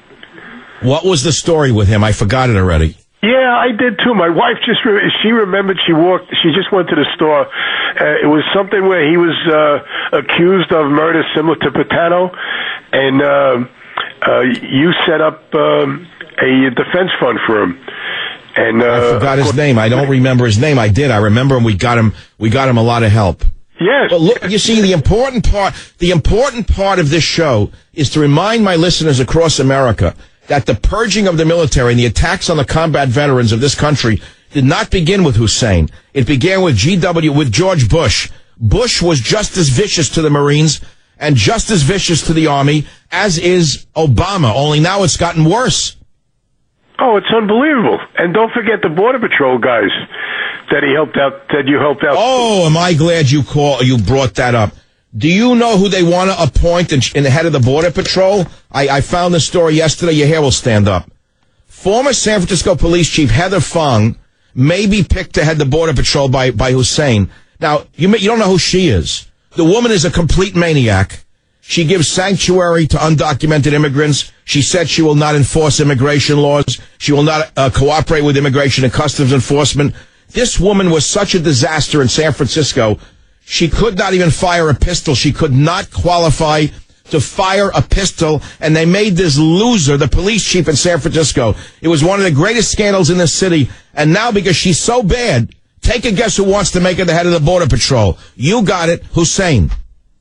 What was the story with him? I forgot it already. Yeah, I did too. My wife just, re- she remembered she walked, she just went to the store. Uh, it was something where he was, uh, accused of murder similar to Patano. And, uh, uh, you set up, um, a defense fund for him. And, uh, I forgot his name. I don't remember his name. I did. I remember him. We got him, we got him a lot of help. Yes. But look, you see, the important part, the important part of this show is to remind my listeners across America that the purging of the military and the attacks on the combat veterans of this country did not begin with Hussein. It began with G W, with George Bush. Bush was just as vicious to the Marines and just as vicious to the Army as is Obama, only now it's gotten worse. Oh, it's unbelievable. And don't forget the Border Patrol guys that he helped out, that you helped out. Oh, am I glad you call, you brought that up. Do you know who they want to appoint in, in the head of the Border Patrol? I, I found the story yesterday. Your hair will stand up. Former San Francisco Police Chief Heather Fong may be picked to head the Border Patrol by, by Hussein. Now, you may, you don't know who she is. The woman is a complete maniac. She gives sanctuary to undocumented immigrants. She said she will not enforce immigration laws. She will not uh, cooperate with immigration and customs enforcement. This woman was such a disaster in San Francisco. She could not even fire a pistol. She could not qualify to fire a pistol, and they made this loser the police chief in San Francisco. It was one of the greatest scandals in this city, and now because she's so bad, take a guess who wants to make her the head of the Border Patrol. You got it, Hussein.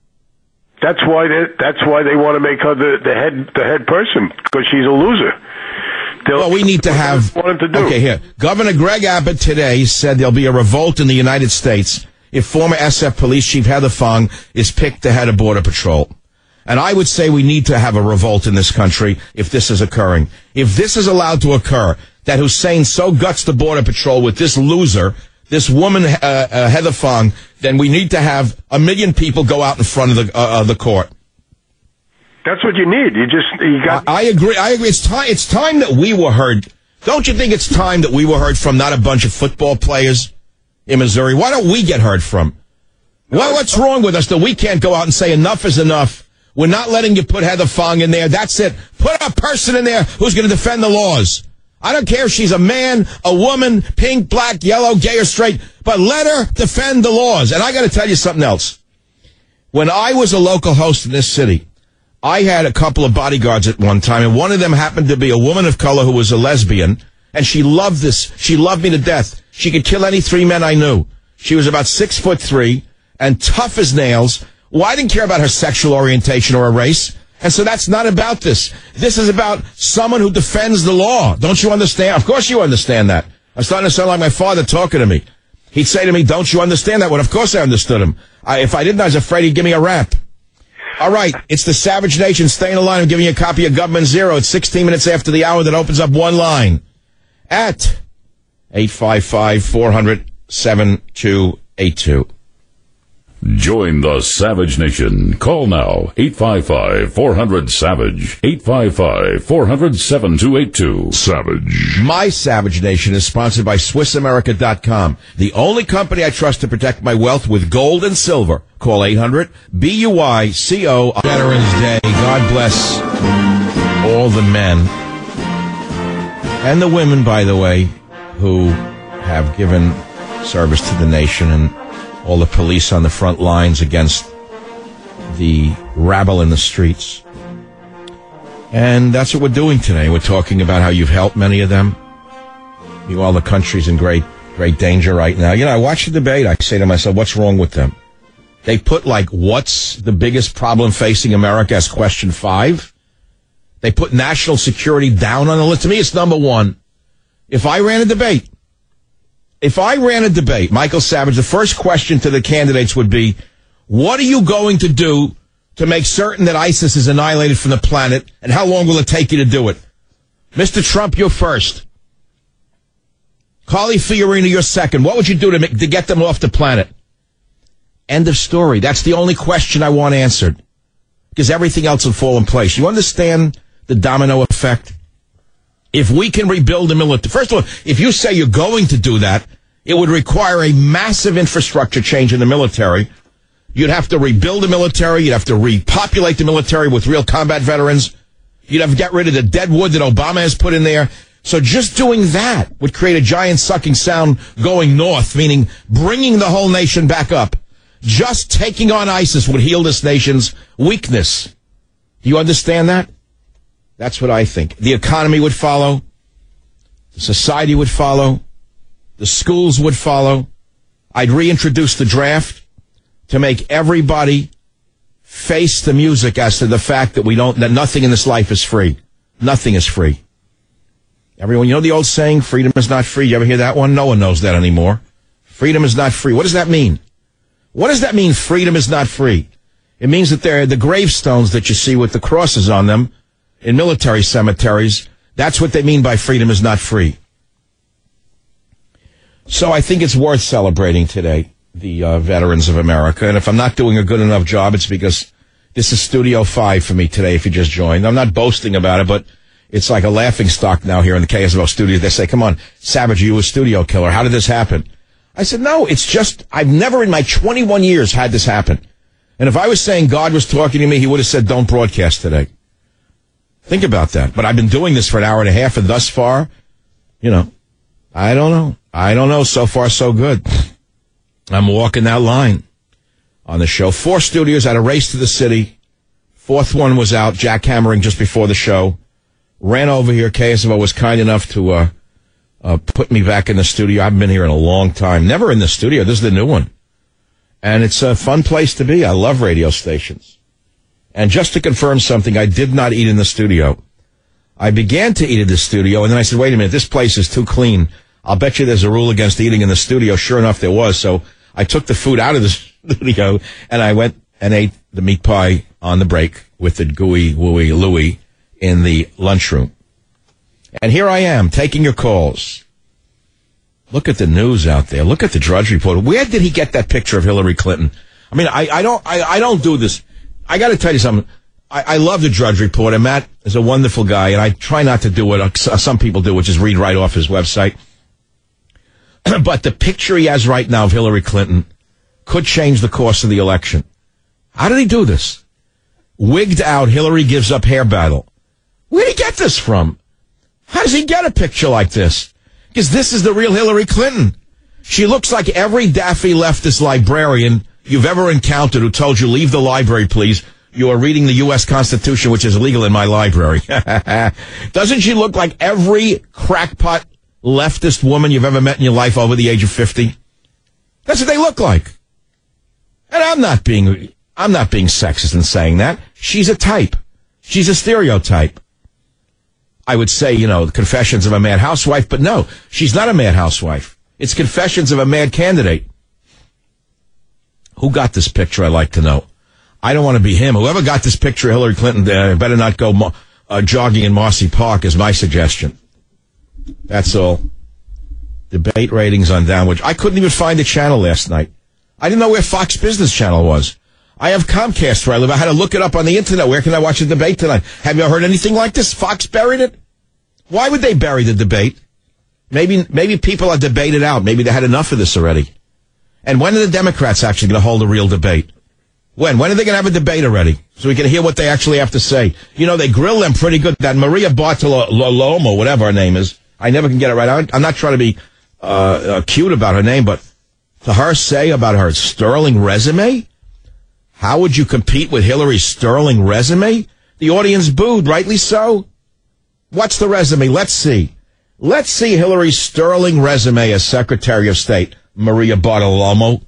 That's why they, that's why they want to make her the, the head the head person, because she's a loser. They'll, well, we need to have... Want to do. Okay, here. Governor Greg Abbott today said there'll be a revolt in the United States if former S F Police Chief Heather Fong is picked to head of Border Patrol. And I would say we need to have a revolt in this country if this is occurring. If this is allowed to occur, that Hussein so guts the Border Patrol with this loser, this woman, uh, uh, Heather Fong, then we need to have a million people go out in front of the uh, uh, the court. That's what you need. You just you got. I, I agree. I agree. It's time. It's time that we were heard. Don't you think it's time that we were heard from, not a bunch of football players in Missouri? Why don't we get heard from? Well, what's wrong with us that we can't go out and say enough is enough? We're not letting you put Heather Fong in there. That's it. Put a person in there who's going to defend the laws. I don't care if she's a man, a woman, pink, black, yellow, gay, or straight, but let her defend the laws. And I got to tell you something else. When I was a local host in this city, I had a couple of bodyguards at one time, and one of them happened to be a woman of color who was a lesbian, and she loved this. She loved me to death. She could kill any three men I knew. She was about six foot three and tough as nails. Well, I didn't care about her sexual orientation or her race. And so that's not about this. This is about someone who defends the law. Don't you understand? Of course you understand that. I'm starting to sound like my father talking to me. He'd say to me, don't you understand that? Well, of course I understood him. I, if I didn't, I was afraid he'd give me a rap. All right, it's the Savage Nation. Stay in the line. I'm giving you a copy of Government Zero. It's sixteen minutes after the hour that opens up one line at eight five five, four hundred, seven two eight two. Join the Savage Nation. Call now, eight five five, four hundred, SAVAGE, eight five five, four hundred, seven two eight two. Savage. My Savage Nation is sponsored by Swiss America dot com, the only company I trust to protect my wealth with gold and silver. Call eight hundred, B U I C O. Veterans Day. God bless all the men and the women, by the way, who have given service to the nation, and all the police on the front lines against the rabble in the streets. And that's what we're doing today. We're talking about how you've helped many of them. Meanwhile, the country's in great, great danger right now. You know, I watch the debate. I say to myself, what's wrong with them? They put, like, what's the biggest problem facing America as question five? They put national security down on the list. To me, it's number one. If I ran a debate, If I ran a debate, Michael Savage, the first question to the candidates would be, what are you going to do to make certain that ISIS is annihilated from the planet, and how long will it take you to do it? Mister Trump, you're first. Carly Fiorina, you're second. What would you do to, make, to get them off the planet? End of story. That's the only question I want answered, because everything else will fall in place. You understand the domino effect? If we can rebuild the military, first of all, if you say you're going to do that, it would require a massive infrastructure change in the military. You'd have to rebuild the military. You'd have to repopulate the military with real combat veterans. You'd have to get rid of the dead wood that Obama has put in there. So just doing that would create a giant sucking sound going north, meaning bringing the whole nation back up. Just taking on ISIS would heal this nation's weakness. Do you understand that? That's what I think. The economy would follow. The society would follow. The schools would follow. I'd reintroduce the draft to make everybody face the music as to the fact that we don't, that nothing in this life is free. Nothing is free. Everyone, you know the old saying, freedom is not free. You ever hear that one? No one knows that anymore. Freedom is not free. What does that mean? What does that mean, freedom is not free? It means that they're the gravestones that you see with the crosses on them in military cemeteries. That's what they mean by freedom is not free. So I think it's worth celebrating today, the uh, veterans of America. And if I'm not doing a good enough job, it's because this is Studio five for me today, if you just joined. I'm not boasting about it, but it's like a laughing stock now here in the K S L studios. They say, come on, Savage, are you a studio killer? How did this happen? I said, no, it's just, I've never in my twenty-one years had this happen. And if I was saying God was talking to me, he would have said, don't broadcast today. Think about that. But I've been doing this for an hour and a half, and thus far, you know, I don't know. I don't know. So far, so good. I'm walking that line on the show. Four studios at a race to the city. Fourth one was out, jackhammering just before the show. Ran over here. K S F O was kind enough to uh, uh, put me back in the studio. I haven't been here in a long time. Never in the studio. This is the new one. And it's a fun place to be. I love radio stations. And just to confirm something, I did not eat in the studio. I began to eat in the studio, and then I said, wait a minute, this place is too clean. I'll bet you there's a rule against eating in the studio. Sure enough, there was. So I took the food out of the studio, and I went and ate the meat pie on the break with the gooey, wooey Louie in the lunchroom. And here I am, taking your calls. Look at the news out there. Look at the Drudge Report. Where did he get that picture of Hillary Clinton? I mean, I, I don't, I, I don't do this. I got to tell you something. I, I love the Drudge Report, and Matt is a wonderful guy, and I try not to do what some people do, which is read right off his website. But the picture he has right now of Hillary Clinton could change the course of the election. How did he do this? Wigged out, Hillary gives up hair battle. Where did he get this from? How does he get a picture like this? Because this is the real Hillary Clinton. She looks like every daffy leftist librarian you've ever encountered who told you, leave the library, please. You are reading the U S Constitution, which is illegal in my library. Doesn't she look like every crackpot leftist woman you've ever met in your life over the age of fifty? That's what they look like. And I'm not being, I'm not being sexist in saying that. She's a type. She's a stereotype. I would say, you know, Confessions of a Mad Housewife, but no, she's not a mad housewife. It's Confessions of a Mad Candidate. Who got this picture, I'd like to know. I don't want to be him. Whoever got this picture of Hillary Clinton, uh, better not go mo- uh, jogging in Marcy Park is my suggestion. That's all. Debate ratings on downward. I couldn't even find the channel last night. I didn't know where Fox Business Channel was. I have Comcast where I live. I had to look it up on the internet. Where can I watch the debate tonight? Have you heard anything like this? Fox buried it? Why would they bury the debate? Maybe maybe people are debated out. Maybe they had enough of this already. And when are the Democrats actually going to hold a real debate? When? When are they going to have a debate already? So we can hear what they actually have to say. You know, they grill them pretty good. That Maria Bartiromo, whatever her name is, I never can get it right. I'm not trying to be uh, uh, cute about her name, but to her say about her sterling resume, how would you compete with Hillary's sterling resume? The audience booed, rightly so. What's the resume? Let's see. Let's see Hillary's sterling resume as Secretary of State, Maria Bartiromo.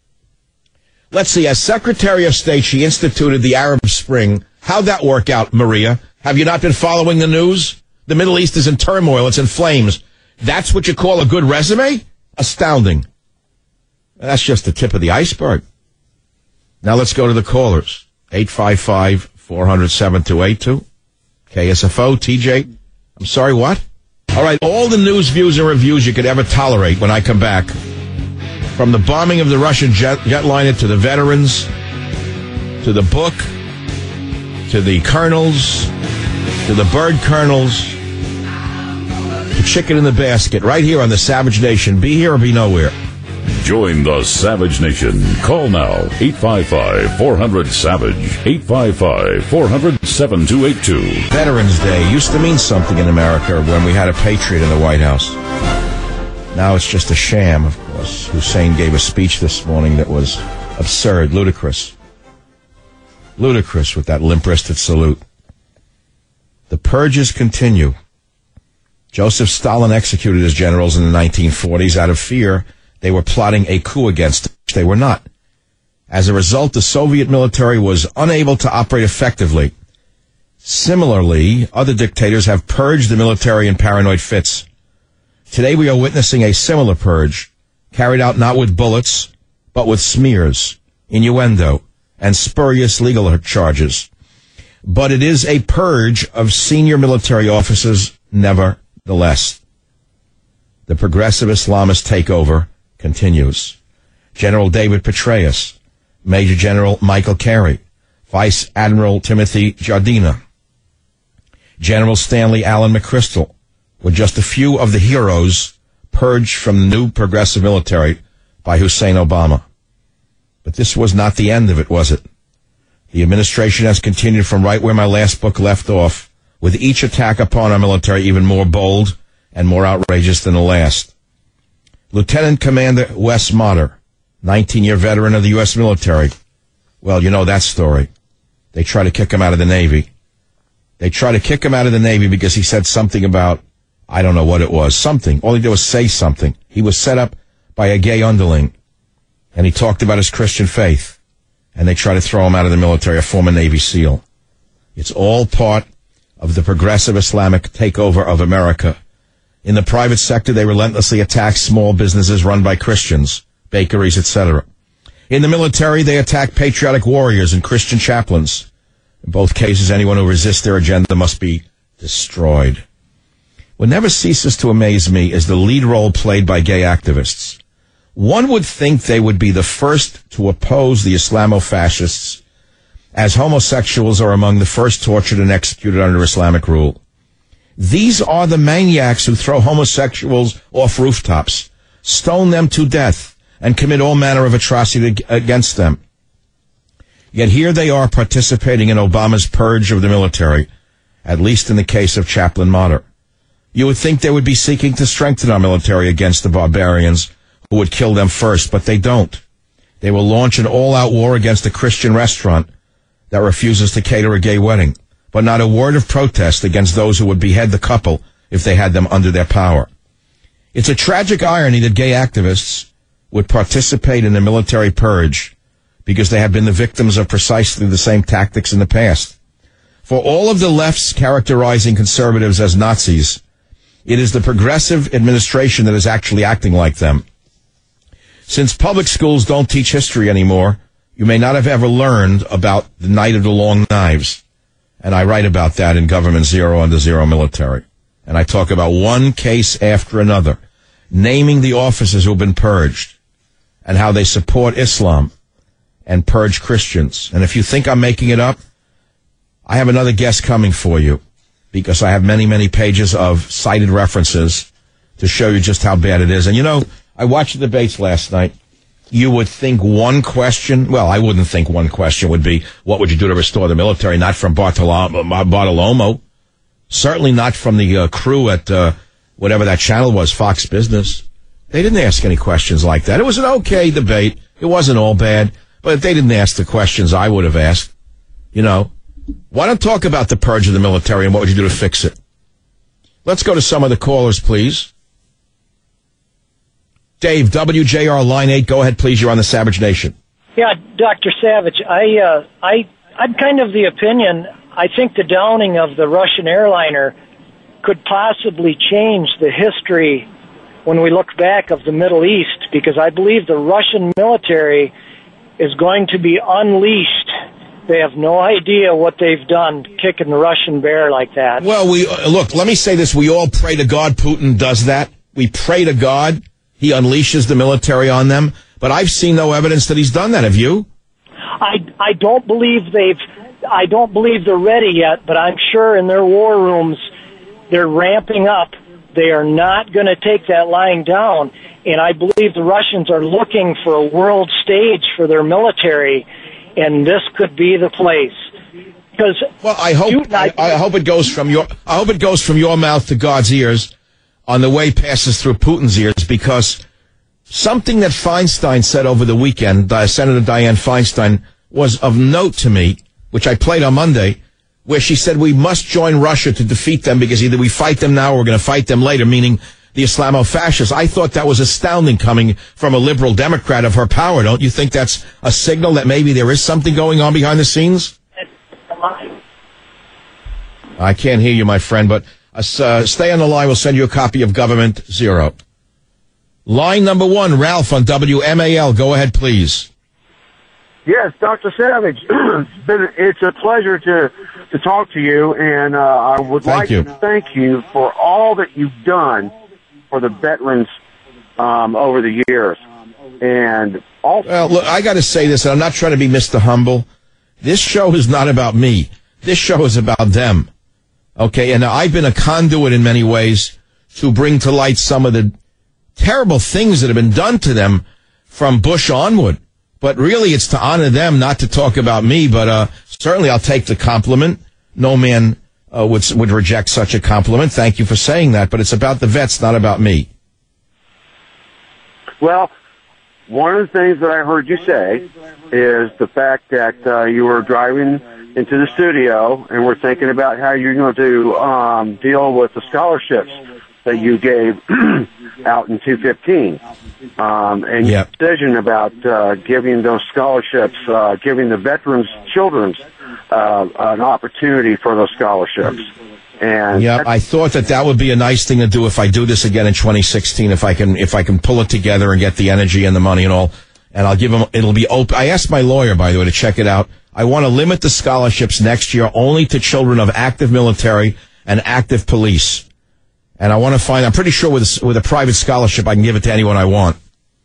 Let's see. As Secretary of State, she instituted the Arab Spring. How'd that work out, Maria? Have you not been following the news? The Middle East is in turmoil. It's in flames. That's what you call a good resume? Astounding. That's just the tip of the iceberg. Now let's go to the callers. eight five five, four hundred, seven two eight two. K S F O, T J. I'm sorry, what? All right, all the news, views, and reviews you could ever tolerate when I come back. From the bombing of the Russian jet, jetliner to the veterans, to the book, to the colonels, to the bird colonels, to chicken in the basket, right here on the Savage Nation. Be here or be nowhere. Join the Savage Nation. Call now, eight five five, four hundred, SAVAGE, eight five five, four hundred, seven two eight two. Veterans Day used to mean something in America when we had a patriot in the White House. Now it's just a sham, of course. Hussein gave a speech this morning that was absurd, ludicrous. Ludicrous with that limp-wristed salute. The purges continue. Joseph Stalin executed his generals in the nineteen forties out of fear they were plotting a coup against him, which they were not. As a result, the Soviet military was unable to operate effectively. Similarly, other dictators have purged the military in paranoid fits. Today we are witnessing a similar purge, carried out not with bullets, but with smears, innuendo, and spurious legal charges. But it is a purge of senior military officers, nevertheless. The progressive Islamist takeover continues. General David Petraeus, Major General Michael Carey, Vice Admiral Timothy Jardina, General Stanley Allen McChrystal were just a few of the heroes purged from the new progressive military by Hussein Obama. But this was not the end of it, was it? The administration has continued from right where my last book left off, with each attack upon our military even more bold and more outrageous than the last. Lieutenant Commander Wes Motter, nineteen-year veteran of the U S military. Well, you know that story. They try to kick him out of the Navy. They try to kick him out of the Navy because he said something about, I don't know what it was, something. All he did was say something. He was set up by a gay underling, and he talked about his Christian faith, and they try to throw him out of the military, a former Navy SEAL. It's all part of the progressive Islamic takeover of America. In the private sector, they relentlessly attack small businesses run by Christians, bakeries, et cetera. In the military, they attack patriotic warriors and Christian chaplains. In both cases, anyone who resists their agenda must be destroyed. What never ceases to amaze me is the lead role played by gay activists. One would think they would be the first to oppose the Islamo-fascists, as homosexuals are among the first tortured and executed under Islamic rule. These are the maniacs who throw homosexuals off rooftops, stone them to death, and commit all manner of atrocity against them. Yet here they are participating in Obama's purge of the military, at least in the case of Chaplain Motter. You would think they would be seeking to strengthen our military against the barbarians who would kill them first, but they don't. They will launch an all-out war against a Christian restaurant that refuses to cater a gay wedding, but not a word of protest against those who would behead the couple if they had them under their power. It's a tragic irony that gay activists would participate in the military purge because they have been the victims of precisely the same tactics in the past. For all of the left's characterizing conservatives as Nazis, it is the progressive administration that is actually acting like them. Since public schools don't teach history anymore, you may not have ever learned about the Night of the Long Knives. And I write about that in Government Zero Under Zero Military. And I talk about one case after another, naming the officers who have been purged. and how they support Islam and purge Christians. And if you think I'm making it up, I have another guest coming for you because I have many, many pages of cited references to show you just how bad it is. And, you know, I watched the debates last night. You would think one question, well, I wouldn't think one question would be, what would you do to restore the military? Not from Bartolom- Bartolomo. Certainly not from the uh, crew at uh, whatever that channel was, Fox Business. They didn't ask any questions like that. It was an okay debate. It wasn't all bad, but they didn't ask the questions I would have asked. You know, why don't talk about the purge of the military and what would you do to fix it? Let's go to some of the callers, please. Dave, W J R, line eight. Go ahead, please. You're on the Savage Nation. Yeah, Doctor Savage, I, uh, I, I'm kind of the opinion, I think the downing of the Russian airliner could possibly change the history when we look back of the Middle East, because I believe the Russian military is going to be unleashed. They have no idea what they've done, kicking the Russian bear like that. Well, we uh, look, let me say this. We all pray to God Putin does that. We pray to God he unleashes the military on them. But I've seen no evidence that he's done that. Have you? I, I don't believe they've, I don't believe they're ready yet, but I'm sure in their war rooms they're ramping up. They are not going to take that lying down. And I believe the Russians are looking for a world stage for their military, and this could be the place. Because well, I hope Putin, I, I hope it goes from your I hope it goes from your mouth to God's ears on the way passes through Putin's ears, because something that Feinstein said over the weekend, uh, Senator Dianne Feinstein, was of note to me, which I played on Monday, where she said we must join Russia to defeat them because either we fight them now or we're going to fight them later, meaning the Islamo-fascists. I thought that was astounding coming from a liberal Democrat of her power. Don't you think that's a signal that maybe there is something going on behind the scenes? I can't hear you, my friend, but uh, stay on the line. We'll send you a copy of Government Zero. Line number one, Ralph on W M A L. Go ahead, please. Yes, Doctor Savage. it's, been, it's a pleasure to to talk to you, and uh, I would thank like you. to thank you for all that you've done for the veterans um, over the years. And also, well, look, I got to say this, and I'm not trying to be Mister Humble. This show is not about me. This show is about them. Okay, and I've been a conduit in many ways to bring to light some of the terrible things that have been done to them from Bush onward. But really, it's to honor them, not to talk about me. But uh, certainly, I'll take the compliment. No man uh, would would reject such a compliment. Thank you for saying that. But it's about the vets, not about me. Well, one of the things that I heard you say is the fact that uh, you were driving into the studio and we're thinking about how you're going to um, deal with the scholarships that you gave out in two fifteen, um, and yep. your decision about uh, giving those scholarships, uh, giving the veterans' children's uh, an opportunity for those scholarships. And yeah, I thought that that would be a nice thing to do if I do this again in twenty sixteen. If I can, if I can pull it together and get the energy and the money and all, and I'll give them. It'll be open. I asked my lawyer, by the way, to check it out. I want to limit the scholarships next year only to children of active military and active police. And I want to find, I'm pretty sure with, with a private scholarship, I can give it to anyone I want.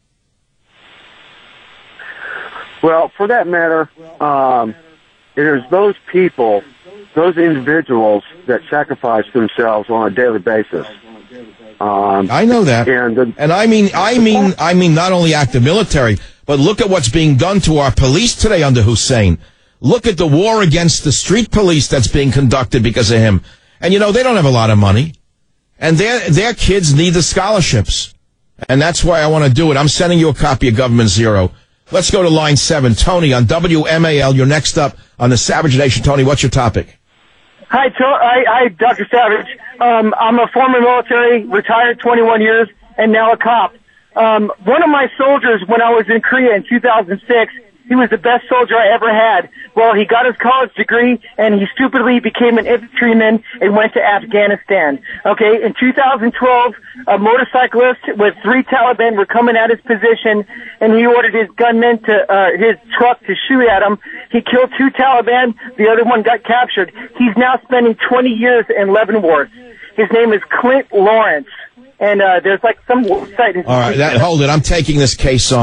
Well, for that matter, um, it is those people, those individuals that sacrifice themselves on a daily basis. Um, I know that. And, the, and I mean, I mean, I mean, not only active military, but look at what's being done to our police today under Hussein. Look at the war against the street police that's being conducted because of him. And, you know, they don't have a lot of money. And their their kids need the scholarships. And that's why I want to do it. I'm sending you a copy of Government Zero. Let's go to line seven. Tony on W M A L. You're next up on the Savage Nation. Tony, what's your topic? Hi, to- hi, hi, Doctor Savage. Um, I'm a former military, retired twenty-one years, and now a cop. Um, one of my soldiers, when I was in Korea in two thousand six, he was the best soldier I ever had. Well, he got his college degree, and he stupidly became an infantryman and went to Afghanistan. Okay, in two thousand twelve, a motorcyclist with three Taliban were coming at his position, and he ordered his gunmen to, uh, his truck to shoot at him. He killed two Taliban, the other one got captured. He's now spending twenty years in Leavenworth. His name is Clint Lawrence, and uh, there's like some website. All right, that, hold it. I'm taking this case on.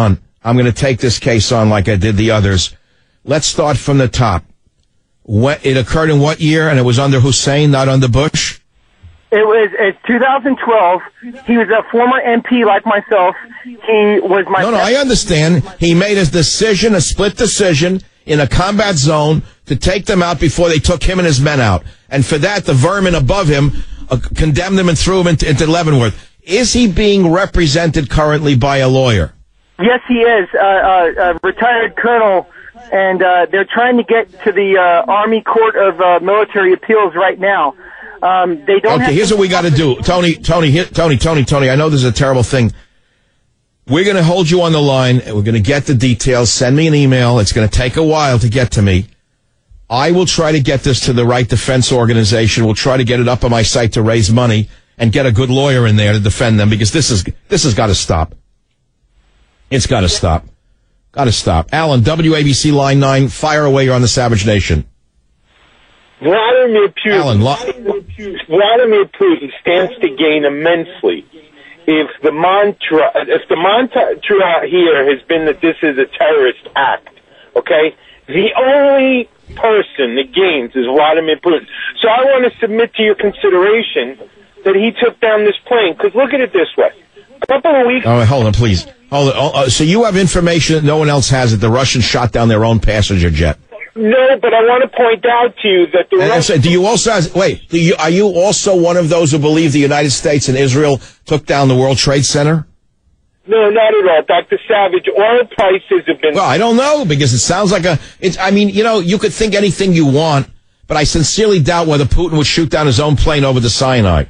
I'm going to take this case on like I did the others. Let's start from the top. What, it occurred in what year? And it was under Hussein, not under Bush? It was it's two thousand twelve. He was a former M P like myself. He was my... No, no, I understand. He made a decision, a split decision, in a combat zone to take them out before they took him and his men out. And for that, the vermin above him uh, condemned him and threw him into, into Leavenworth. Is he being represented currently by a lawyer? Yes, he is. Uh, uh, a retired colonel, and uh, they're trying to get to the uh, Army Court of uh, Military Appeals right now. Um, they don't okay, have here's what we got to do. Tony, Tony, here, Tony, Tony, Tony, I know this is a terrible thing. We're going to hold you on the line, and we're going to get the details. Send me an email. It's going to take a while to get to me. I will try to get this to the right defense organization. We'll try to get it up on my site to raise money and get a good lawyer in there to defend them, because this is this has got to stop. It's got to stop. Got to stop. Alan, W A B C Line nine, fire away. You're on the Savage Nation. Vladimir Putin, Alan, lo- Vladimir Putin stands to gain immensely if the mantra, if the mantra here has been that this is a terrorist act. Okay, the only person that gains is Vladimir Putin. So I want to submit to your consideration that he took down this plane. Because look at it this way: a couple of weeks. Oh, wait, hold on, please. Hold on. Oh, uh, so you have information that no one else has that the Russians shot down their own passenger jet? No, but I want to point out to you that the and Russians... So do you also have, wait, do you, are you also one of those who believe the United States and Israel took down the World Trade Center? No, not at all. Doctor Savage, oil prices have been... Well, I don't know, because it sounds like a... It's, I mean, you know, you could think anything you want, but I sincerely doubt whether Putin would shoot down his own plane over the Sinai.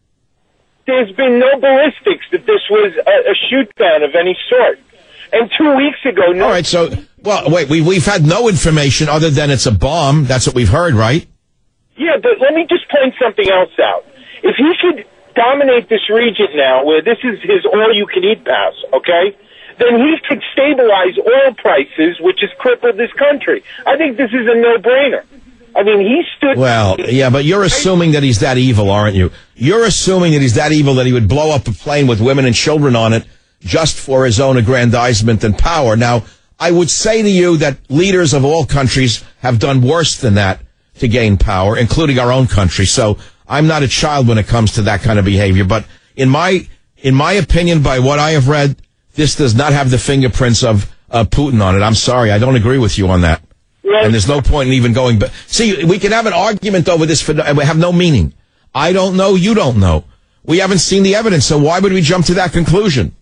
There's been no ballistics that this was a, a shoot-down of any sort. And two weeks ago... No- all right, so... Well, wait, we, we've had no information other than it's a bomb. That's what we've heard, right? Yeah, but let me just point something else out. If he could dominate this region now, where this is his all-you-can-eat pass, okay, then he could stabilize oil prices, which has crippled this country. I think this is a no-brainer. I mean, he stood... Well, yeah, but you're assuming that he's that evil, aren't you? You're assuming that he's that evil that he would blow up a plane with women and children on it just for his own aggrandizement and power. Now, I would say to you that leaders of all countries have done worse than that to gain power, including our own country. So I'm not a child when it comes to that kind of behavior. But in my in my opinion, by what I have read, this does not have the fingerprints of uh, Putin on it. I'm sorry. I don't agree with you on that. And there's no point in even going back. See, we can have an argument over this, for we have no meaning. I don't know. You don't know. We haven't seen the evidence. So why would we jump to that conclusion?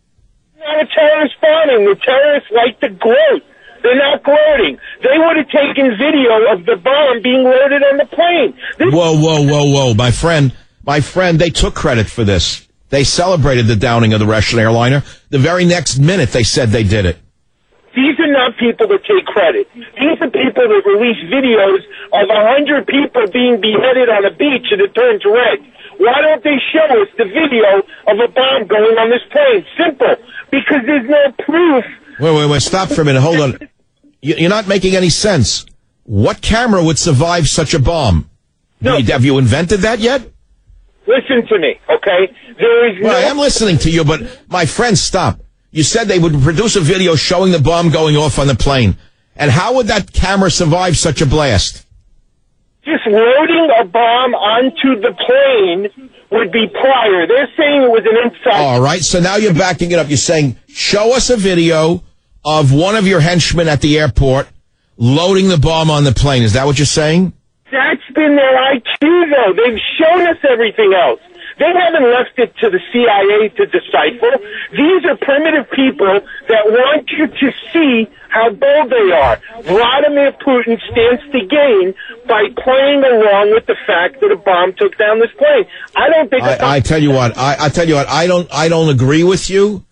Not a terrorist bombing. The terrorists like to gloat. They're not gloating. They would have taken video of the bomb being loaded on the plane. This- whoa, whoa, whoa, whoa. My friend, my friend, they took credit for this. They celebrated the downing of the Russian airliner. The very next minute they said they did it. These are not people that take credit. These are people that release videos of a hundred people being beheaded on a beach and it turns red. Why don't they show us the video of a bomb going on this plane? Simple. Because there's no proof. Wait, wait, wait. Stop for a minute. Hold on. You're not making any sense. What camera would survive such a bomb? No. Have you invented that yet? Listen to me, okay? There is no... Well, I am listening to you, but my friend, stop. You said they would produce a video showing the bomb going off on the plane. And how would that camera survive such a blast? Just loading a bomb onto the plane would be prior. They're saying it was an inside... All right, so now you're backing it up. You're saying, show us a video of one of your henchmen at the airport loading the bomb on the plane. Is that what you're saying? That's been their I Q, though. They've shown us everything else. They haven't left it to the C I A to decipher. These are primitive people that want you to see how bold they are. Vladimir Putin stands to gain by playing along with the fact that a bomb took down this plane. I don't think... I, I tell you what, I, I tell you what, I don't, I don't agree with you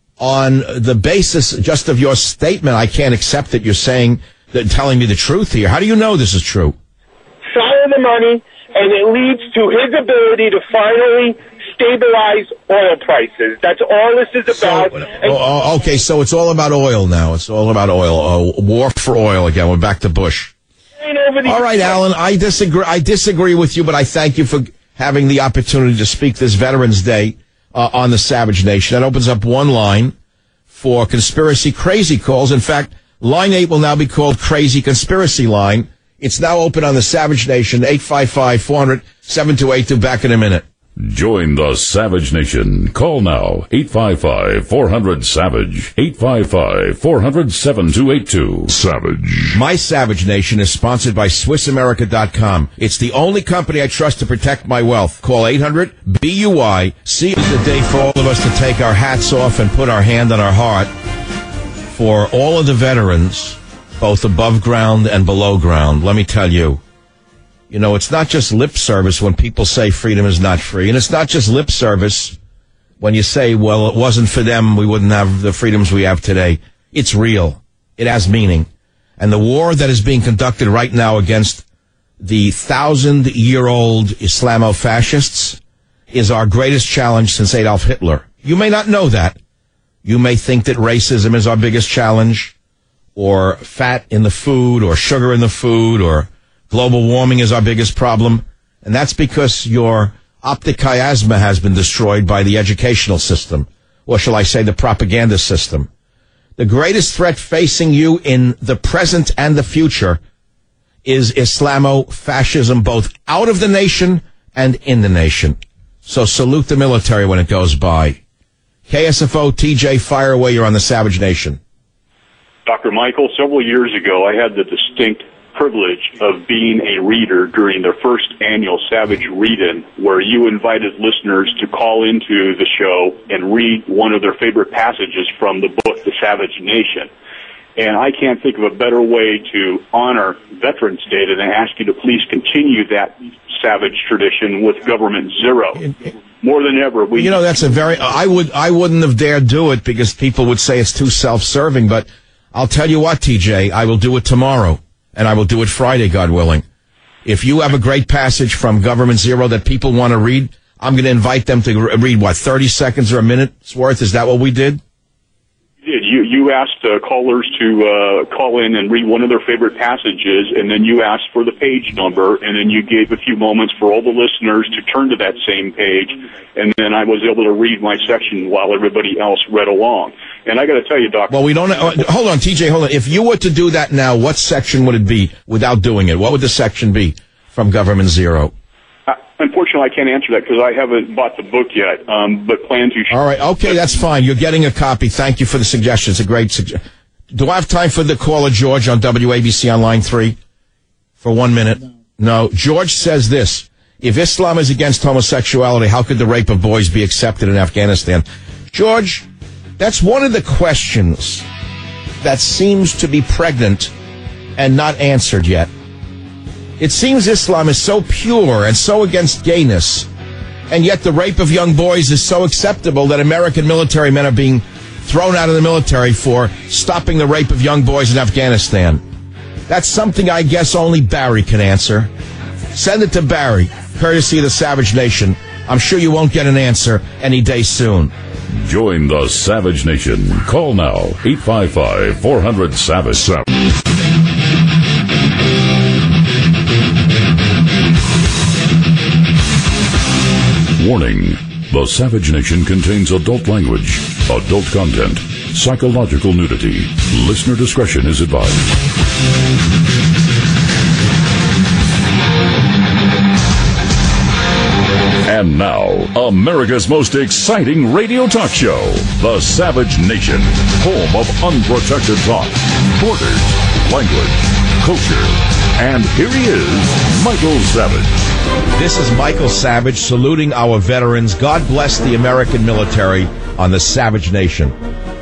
on the basis just of your statement. I can't accept that you're saying, that telling me the truth here. How do you know this is true? Follow the money, and it leads to his ability to finally stabilize oil prices. That's all this is about. So, oh, okay, so it's all about oil now. It's all about oil. Uh, war for oil again. We're back to Bush. All right, Alan, I disagree. I disagree with you, but I thank you for having the opportunity to speak this Veterans Day uh, on the Savage Nation. That opens up one line. for conspiracy crazy calls. In fact, line eight will now be called Crazy Conspiracy Line. It's now open on the Savage Nation, eight five five, four hundred, seven two eight two. Back in a minute. Join the Savage Nation. Call now, eight five five, four hundred, SAVAGE, eight five five, four hundred, seven two eight two. Savage. My Savage Nation is sponsored by Swiss America dot com. It's the only company I trust to protect my wealth. Call eight hundred, B U Y. See, it's the day for all of us to take our hats off and put our hand on our heart for all of the veterans, both above ground and below ground. Let me tell you. You know, it's not just lip service when people say freedom is not free. And it's not just lip service when you say, well, it wasn't for them, we wouldn't have the freedoms we have today. It's real. It has meaning. And the war that is being conducted right now against the thousand-year-old Islamo-fascists is our greatest challenge since Adolf Hitler. You may not know that. You may think that racism is our biggest challenge, or fat in the food, or sugar in the food, or global warming is our biggest problem, and that's because your optic chiasma has been destroyed by the educational system, or shall I say the propaganda system. The greatest threat facing you in the present and the future is Islamo-fascism, both out of the nation and in the nation. So salute the military when it goes by. K S F O, T J, fire away, you're on the Savage Nation. Doctor Michael, several years ago I had the distinct privilege of being a reader during their first annual Savage Read-In, where you invited listeners to call into the show and read one of their favorite passages from the book, The Savage Nation. And I can't think of a better way to honor Veterans Day than ask you to please continue that savage tradition with Government Zero. More than ever, we... You know, that's a very... I, would, I wouldn't have dared do it because people would say it's too self-serving, but I'll tell you what, T J, I will do it tomorrow. And I will do it Friday, God willing. If you have a great passage from Government Zero that people want to read, I'm going to invite them to read, what, thirty seconds or a minute's worth? Is that what we did? You did. You, you asked uh, callers to uh, call in and read one of their favorite passages, and then you asked for the page number, and then you gave a few moments for all the listeners to turn to that same page, and then I was able to read my section while everybody else read along. And I got to tell you, Doctor Well, we don't... Uh, hold on, T J, hold on. If you were to do that now, what section would it be without doing it? What would the section be from Government Zero? Uh, unfortunately, I can't answer that because I haven't bought the book yet, um, but plan to... All right, okay, that's fine. You're getting a copy. Thank you for the suggestion. It's a great suggestion. Do I have time for the caller, George, on W A B C on line three? For one minute? No. George says this. If Islam is against homosexuality, how could the rape of boys be accepted in Afghanistan? George... That's one of the questions that seems to be pregnant and not answered yet. It seems Islam is so pure and so against gayness, and yet the rape of young boys is so acceptable that American military men are being thrown out of the military for stopping the rape of young boys in Afghanistan. That's something I guess only Barry can answer. Send it to Barry, courtesy of the Savage Nation. I'm sure you won't get an answer any day soon. Join the Savage Nation. Call now, eight five five, four hundred, SAVAGE. Warning. The Savage Nation contains adult language, adult content, psychological nudity. Listener discretion is advised. And now, America's most exciting radio talk show, The Savage Nation, home of unprotected thought, borders, language, culture. And here he is, Michael Savage. This is Michael Savage saluting our veterans. God bless the American military on The Savage Nation.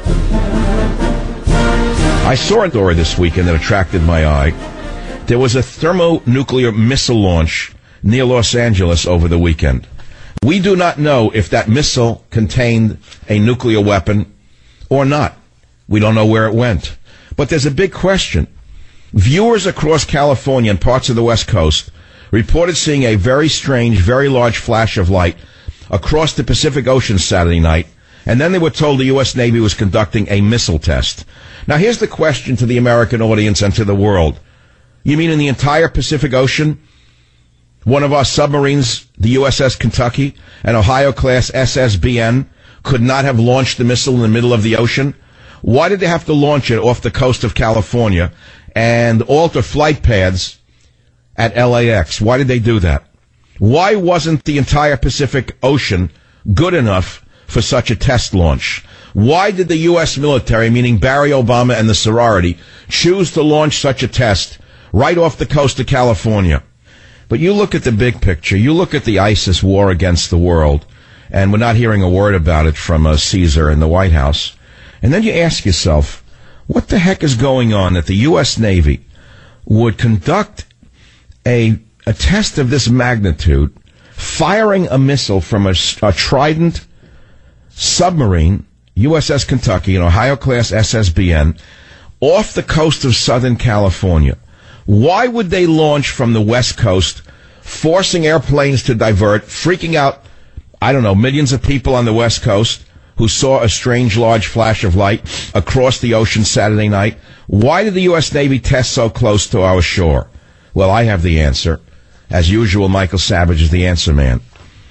I saw a story this weekend that attracted my eye. There was a thermonuclear missile launch near Los Angeles over the weekend. We do not know if that missile contained a nuclear weapon or not. We don't know where it went. But there's a big question. Viewers across California and parts of the West Coast reported seeing a very strange, very large flash of light across the Pacific Ocean Saturday night, and then they were told the U S Navy was conducting a missile test. Now, here's the question to the American audience and to the world. You mean in the entire Pacific Ocean? One of our submarines, the U S S Kentucky, an Ohio-class S S B N, could not have launched the missile in the middle of the ocean? Why did they have to launch it off the coast of California and alter flight paths at L A X? Why did they do that? Why wasn't the entire Pacific Ocean good enough for such a test launch? Why did the U S military, meaning Barry Obama and the sorority, choose to launch such a test right off the coast of California? But you look at the big picture. You look at the ISIS war against the world, and we're not hearing a word about it from uh, Caesar in the White House. And then you ask yourself, what the heck is going on that the U S Navy would conduct a, a test of this magnitude, firing a missile from a, a Trident submarine, U S S Kentucky, an Ohio-class S S B N, off the coast of Southern California? Why would they launch from the West Coast, forcing airplanes to divert, freaking out, I don't know, millions of people on the West Coast who saw a strange large flash of light across the ocean Saturday night? Why did the U S Navy test so close to our shore? Well, I have the answer. As usual, Michael Savage is the answer man.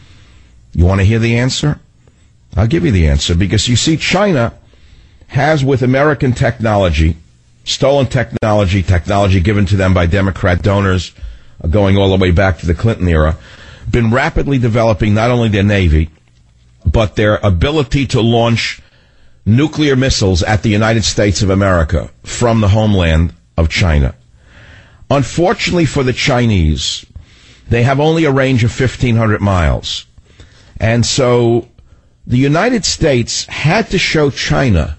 You want to hear the answer? I'll give you the answer, because you see, China has, with American technology, stolen technology, technology given to them by Democrat donors, uh, going all the way back to the Clinton era, been rapidly developing not only their Navy, but their ability to launch nuclear missiles at the United States of America from the homeland of China. Unfortunately for the Chinese, they have only a range of fifteen hundred miles. And so the United States had to show China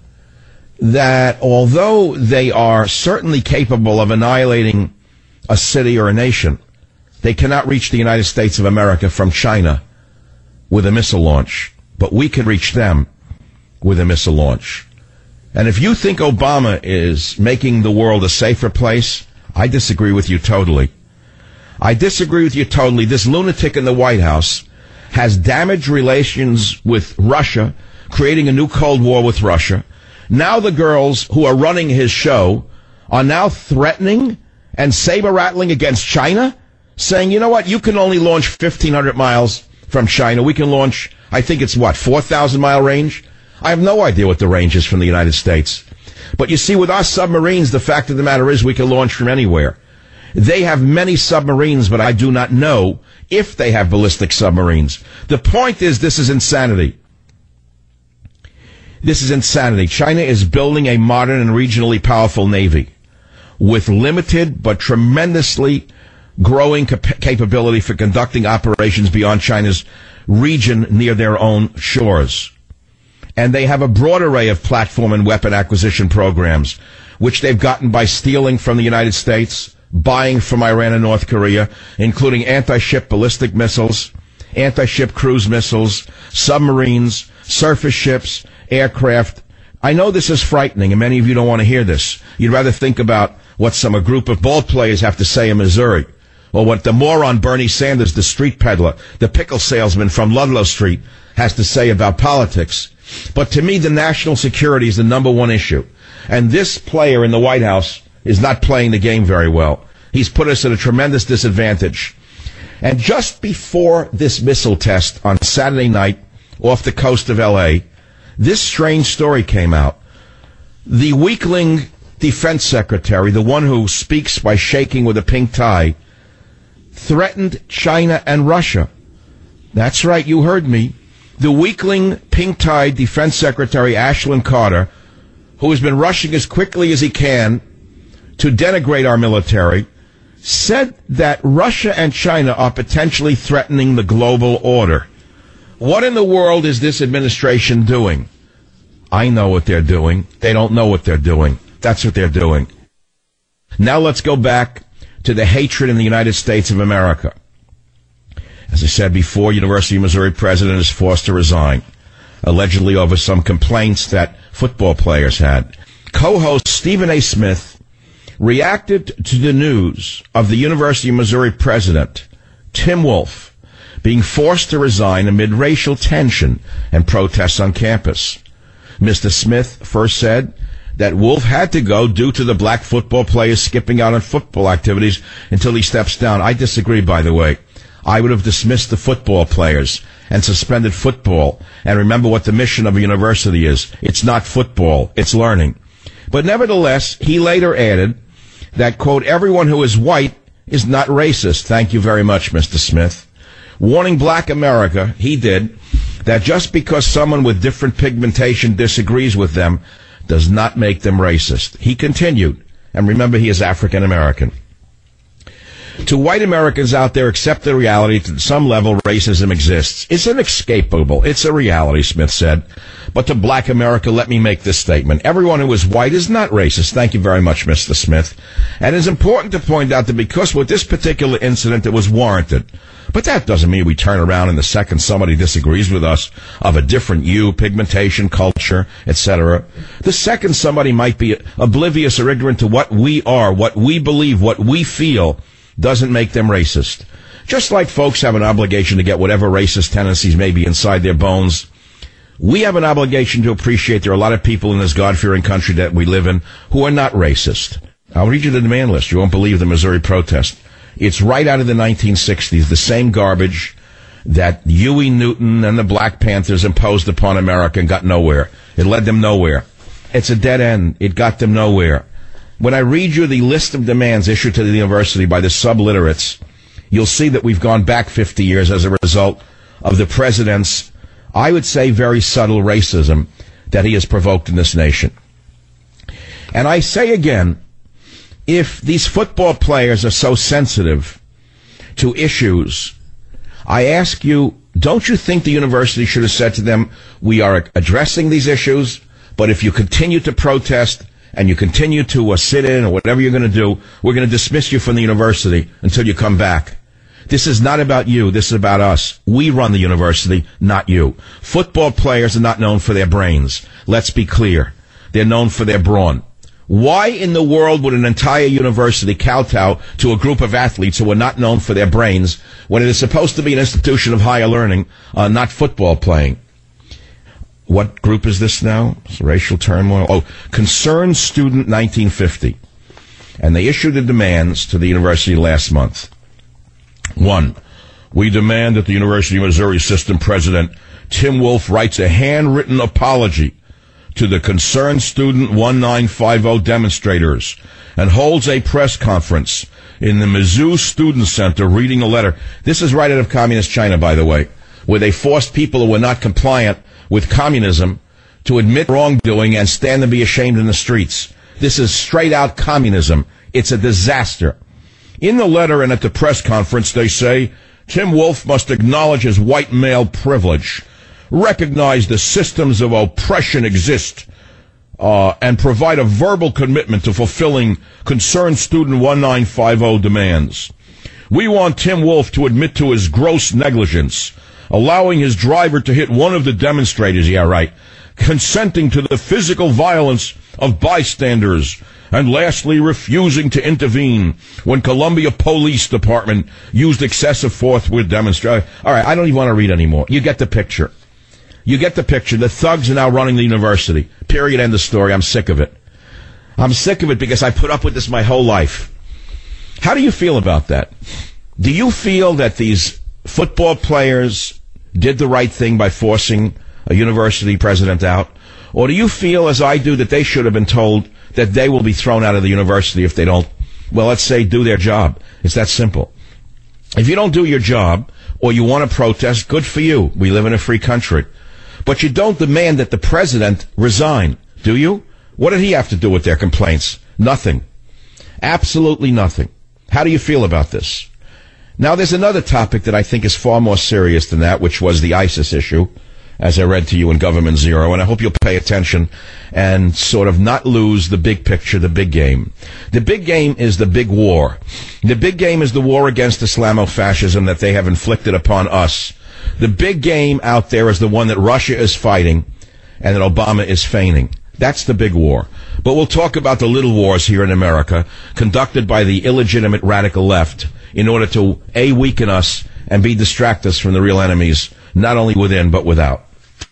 that although they are certainly capable of annihilating a city or a nation, they cannot reach the United States of America from China with a missile launch. But we can reach them with a missile launch. And if you think Obama is making the world a safer place, I disagree with you totally. I disagree with you totally. This lunatic in the White House has damaged relations with Russia, creating a new Cold War with Russia. Now the girls who are running his show are now threatening and saber-rattling against China, saying, you know what, you can only launch fifteen hundred miles from China. We can launch, I think it's what, four thousand mile range? I have no idea what the range is from the United States. But you see, with our submarines, the fact of the matter is we can launch from anywhere. They have many submarines, but I do not know if they have ballistic submarines. The point is, this is insanity. This is insanity. China is building a modern and regionally powerful Navy with limited but tremendously growing cap- capability for conducting operations beyond China's region near their own shores. And they have a broad array of platform and weapon acquisition programs, which they've gotten by stealing from the United States, buying from Iran and North Korea, including anti-ship ballistic missiles, anti-ship cruise missiles, submarines, surface ships, aircraft. I know this is frightening, and many of you don't want to hear this. You'd rather think about what some a group of ball players have to say in Missouri, or what the moron Bernie Sanders, the street peddler, the pickle salesman from Ludlow Street, has to say about politics. But to me, the national security is the number one issue. And this player in the White House is not playing the game very well. He's put us at a tremendous disadvantage. And just before this missile test on Saturday night off the coast of L A, this strange story came out. The weakling defense secretary, the one who speaks by shaking with a pink tie, threatened China and Russia. That's right, you heard me. The weakling pink-tied defense secretary, Ashland Carter, who has been rushing as quickly as he can to denigrate our military, said that Russia and China are potentially threatening the global order. What in the world is this administration doing? I know what they're doing. They don't know what they're doing. That's what they're doing. Now let's go back to the hatred in the United States of America. As I said before, University of Missouri president is forced to resign, allegedly over some complaints that football players had. Co-host Stephen A. Smith reacted to the news of the University of Missouri president, Tim Wolf, being forced to resign amid racial tension and protests on campus. Mister Smith first said that Wolf had to go due to the black football players skipping out on football activities until he steps down. I disagree, by the way. I would have dismissed the football players and suspended football. And remember what the mission of a university is. It's not football, it's learning. But nevertheless, he later added that, quote, everyone who is white is not racist. Thank you very much, Mister Smith. Warning black America, he did, that just because someone with different pigmentation disagrees with them does not make them racist. He continued, and remember, he is African American. To white Americans out there, accept the reality that at some level racism exists. It's inescapable. It's a reality, Smith said. But to black America, let me make this statement. Everyone who is white is not racist. Thank you very much, Mister Smith. And it's important to point out that because with this particular incident, it was warranted. But that doesn't mean we turn around and the second somebody disagrees with us of a different hue, pigmentation, culture, et cetera. The second somebody might be oblivious or ignorant to what we are, what we believe, what we feel, doesn't make them racist. Just like folks have an obligation to get whatever racist tendencies may be inside their bones, we have an obligation to appreciate there are a lot of people in this God-fearing country that we live in who are not racist. I'll read you the demand list. You won't believe the Missouri protest. It's right out of the nineteen sixties, the same garbage that Huey Newton and the Black Panthers imposed upon America and got nowhere. It led them nowhere. It's a dead end. It got them nowhere. When I read you the list of demands issued to the university by the subliterates, you'll see that we've gone back fifty years as a result of the president's, I would say, very subtle racism that he has provoked in this nation. And I say again, if these football players are so sensitive to issues, I ask you, don't you think the university should have said to them, we are addressing these issues, but if you continue to protest and you continue to uh, sit in or whatever you're going to do, we're going to dismiss you from the university until you come back. This is not about you. This is about us. We run the university, not you. Football players are not known for their brains. Let's be clear. They're known for their brawn. Why in the world would an entire university kowtow to a group of athletes who are not known for their brains when it is supposed to be an institution of higher learning, uh, not football playing? What group is this now? It's racial turmoil. Oh, Concerned Student nineteen fifty. And they issued the demands to the university last month. One, we demand that the University of Missouri System President Tim Wolf writes a handwritten apology to the Concerned Student nineteen fifty demonstrators and holds a press conference in the Mizzou Student Center reading a letter. This is right out of Communist China, by the way, where they forced people who were not compliant with communism to admit wrongdoing and stand and be ashamed in the streets. This is straight out communism. It's a disaster. In the letter and at the press conference, they say, Tim Wolf must acknowledge his white male privilege, recognize the systems of oppression exist, uh, and provide a verbal commitment to fulfilling Concerned Student nineteen fifty demands. We want Tim Wolf to admit to his gross negligence, allowing his driver to hit one of the demonstrators, yeah, right, consenting to the physical violence of bystanders, and lastly, refusing to intervene when Columbia Police Department used excessive force with demonstrators. All right, I don't even want to read anymore. You get the picture. You get the picture. The thugs are now running the university. Period. End of story. I'm sick of it. I'm sick of it because I put up with this my whole life. How do you feel about that? Do you feel that these football players did the right thing by forcing a university president out? Or do you feel, as I do, that they should have been told that they will be thrown out of the university if they don't, well, let's say, do their job? It's that simple. If you don't do your job, or you want to protest, good for you. We live in a free country. But you don't demand that the president resign, do you? What did he have to do with their complaints? Nothing. Absolutely nothing. How do you feel about this? Now, there's another topic that I think is far more serious than that, which was the ISIS issue, as I read to you in Government Zero, and I hope you'll pay attention and sort of not lose the big picture, the big game. The big game is the big war. The big game is the war against Islamofascism that they have inflicted upon us. The big game out there is the one that Russia is fighting and that Obama is feigning. That's the big war. But we'll talk about the little wars here in America, conducted by the illegitimate radical left in order to, A, weaken us and B, distract us from the real enemies, not only within but without.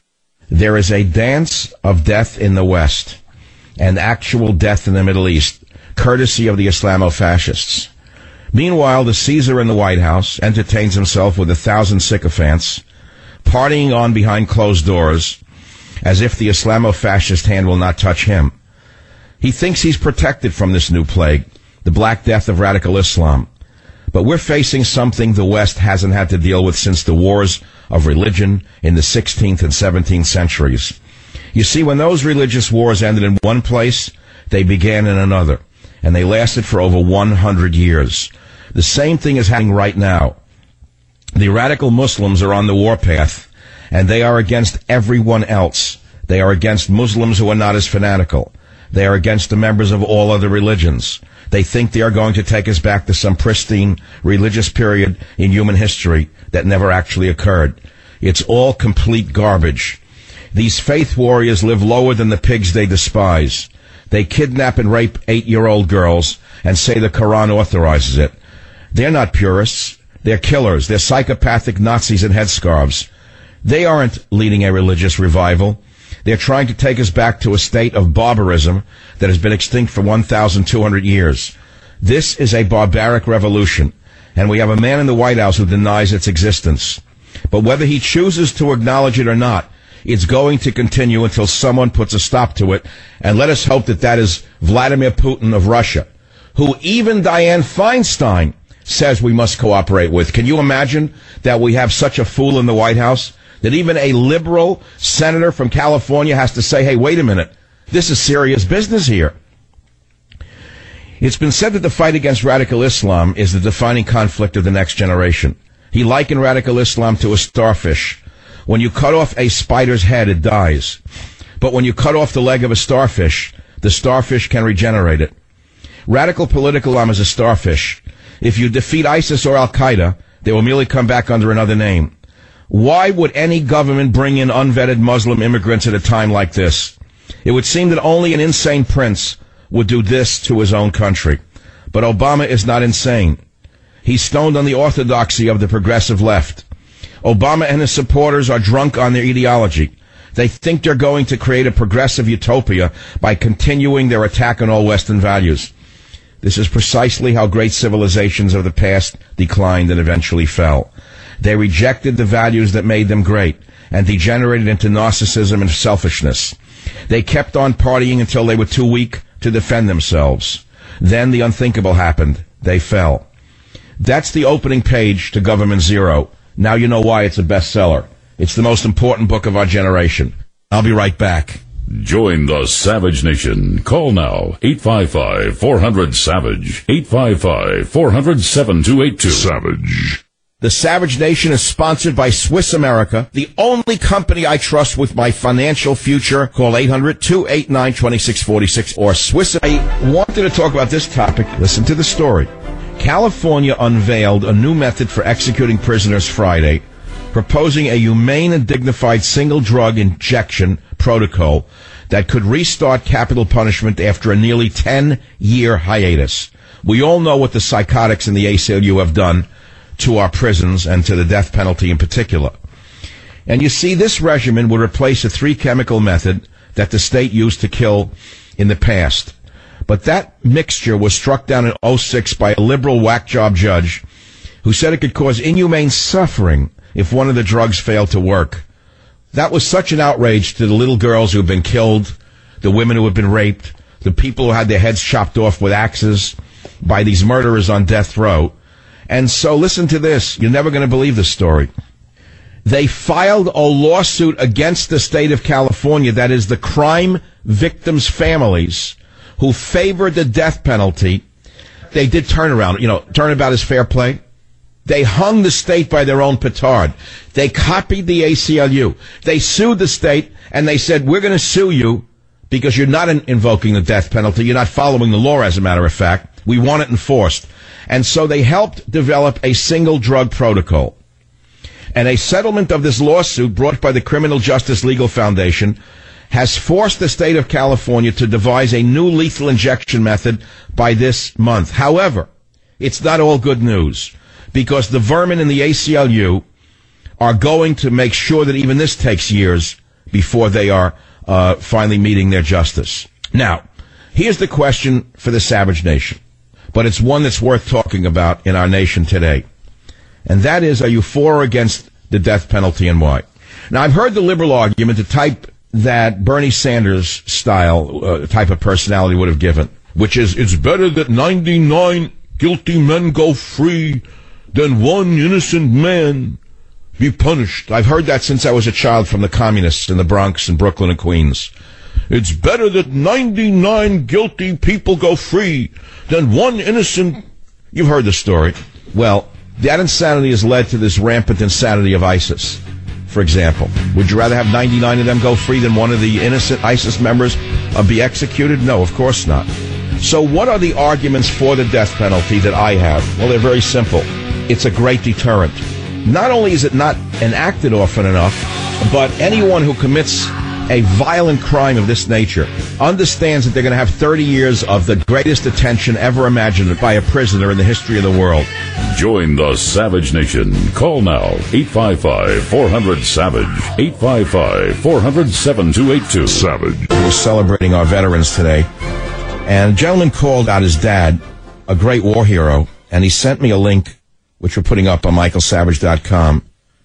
There is a dance of death in the West and actual death in the Middle East, courtesy of the Islamofascists. Meanwhile, the Caesar in the White House entertains himself with a thousand sycophants, partying on behind closed doors, as if the Islamo-fascist hand will not touch him. He thinks he's protected from this new plague, the Black Death of radical Islam. But we're facing something the West hasn't had to deal with since the wars of religion in the sixteenth and seventeenth centuries. You see, when those religious wars ended in one place, they began in another, and they lasted for over one hundred years. The same thing is happening right now. The radical Muslims are on the warpath, and they are against everyone else. They are against Muslims who are not as fanatical. They are against the members of all other religions. They think they are going to take us back to some pristine religious period in human history that never actually occurred. It's all complete garbage. These faith warriors live lower than the pigs they despise. They kidnap and rape eight-year-old girls and say the Quran authorizes it. They're not purists. They're killers. They're psychopathic Nazis in headscarves. They aren't leading a religious revival. They're trying to take us back to a state of barbarism that has been extinct for one thousand two hundred years. This is a barbaric revolution, and we have a man in the White House who denies its existence. But whether he chooses to acknowledge it or not, it's going to continue until someone puts a stop to it, and let us hope that that is Vladimir Putin of Russia, who even Dianne Feinstein says we must cooperate with. Can you imagine that we have such a fool in the White House? That even a liberal senator from California has to say, hey, wait a minute, this is serious business here. It's been said that the fight against radical Islam is the defining conflict of the next generation. He likened radical Islam to a starfish. When you cut off a spider's head, it dies. But when you cut off the leg of a starfish, the starfish can regenerate it. Radical political Islam is a starfish. If you defeat ISIS or Al-Qaeda, they will merely come back under another name. Why would any government bring in unvetted Muslim immigrants at a time like this? It would seem that only an insane prince would do this to his own country. But Obama is not insane. He's stoned on the orthodoxy of the progressive left. Obama and his supporters are drunk on their ideology. They think they're going to create a progressive utopia by continuing their attack on all Western values. This is precisely how great civilizations of the past declined and eventually fell. They rejected the values that made them great and degenerated into narcissism and selfishness. They kept on partying until they were too weak to defend themselves. Then the unthinkable happened. They fell. That's the opening page to Government Zero. Now you know why it's a bestseller. It's the most important book of our generation. I'll be right back. Join the Savage Nation. Call now, eight five five, four hundred, SAVAGE, eight five five, four hundred, seven two eight two. Savage. The Savage Nation is sponsored by Swiss America, the only company I trust with my financial future. Call eight hundred, two eight nine, two six four six or Swiss. I wanted to talk about this topic. Listen to the story. California unveiled a new method for executing prisoners Friday, proposing a humane and dignified single drug injection protocol that could restart capital punishment after a nearly ten-year hiatus. We all know what the psychotics in the A C L U have done to our prisons and to the death penalty in particular. And you see, this regimen would replace a three-chemical method that the state used to kill in the past. But that mixture was struck down in oh six by a liberal whack-job judge who said it could cause inhumane suffering if one of the drugs failed to work. That was such an outrage to the little girls who have been killed, the women who have been raped, the people who had their heads chopped off with axes by these murderers on death row. And so listen to this. You're never going to believe this story. They filed a lawsuit against the state of California, that is the crime victims' families, who favored the death penalty. They did turnaround. You know, turnabout is fair play. They hung the state by their own petard. They copied the A C L U. They sued the state, and they said, we're going to sue you because you're not in- invoking the death penalty. You're not following the law, as a matter of fact. We want it enforced. And so they helped develop a single drug protocol. And a settlement of this lawsuit brought by the Criminal Justice Legal Foundation has forced the state of California to devise a new lethal injection method by this month. However, it's not all good news, because the vermin in the A C L U are going to make sure that even this takes years before they are uh, finally meeting their justice. Now, here's the question for the Savage Nation. but it's one that's worth talking about in our nation today. And that is, are you for or against the death penalty and why? Now, I've heard the liberal argument, the type that Bernie Sanders style uh, type of personality would have given, which is, it's better that ninety-nine guilty men go free than one innocent man be punished. I've heard that since I was a child from the communists in the Bronx and Brooklyn and Queens. It's better that ninety-nine guilty people go free than one innocent... You've heard the story. Well, that insanity has led to this rampant insanity of ISIS, for example. Would you rather have ninety-nine of them go free than one of the innocent ISIS members uh, be executed? No, of course not. So what are the arguments for the death penalty that I have? Well, they're very simple. It's a great deterrent. Not only is it not enacted often enough, but anyone who commits a violent crime of this nature understands that they're going to have thirty years of the greatest attention ever imagined by a prisoner in the history of the world. Join the Savage Nation. Call now, eight five five, four hundred, SAVAGE, eight five five, four hundred, seven two eight two. Savage. We're celebrating our veterans today, and a gentleman called out his dad, a great war hero, and he sent me a link, which we're putting up on michael savage dot com.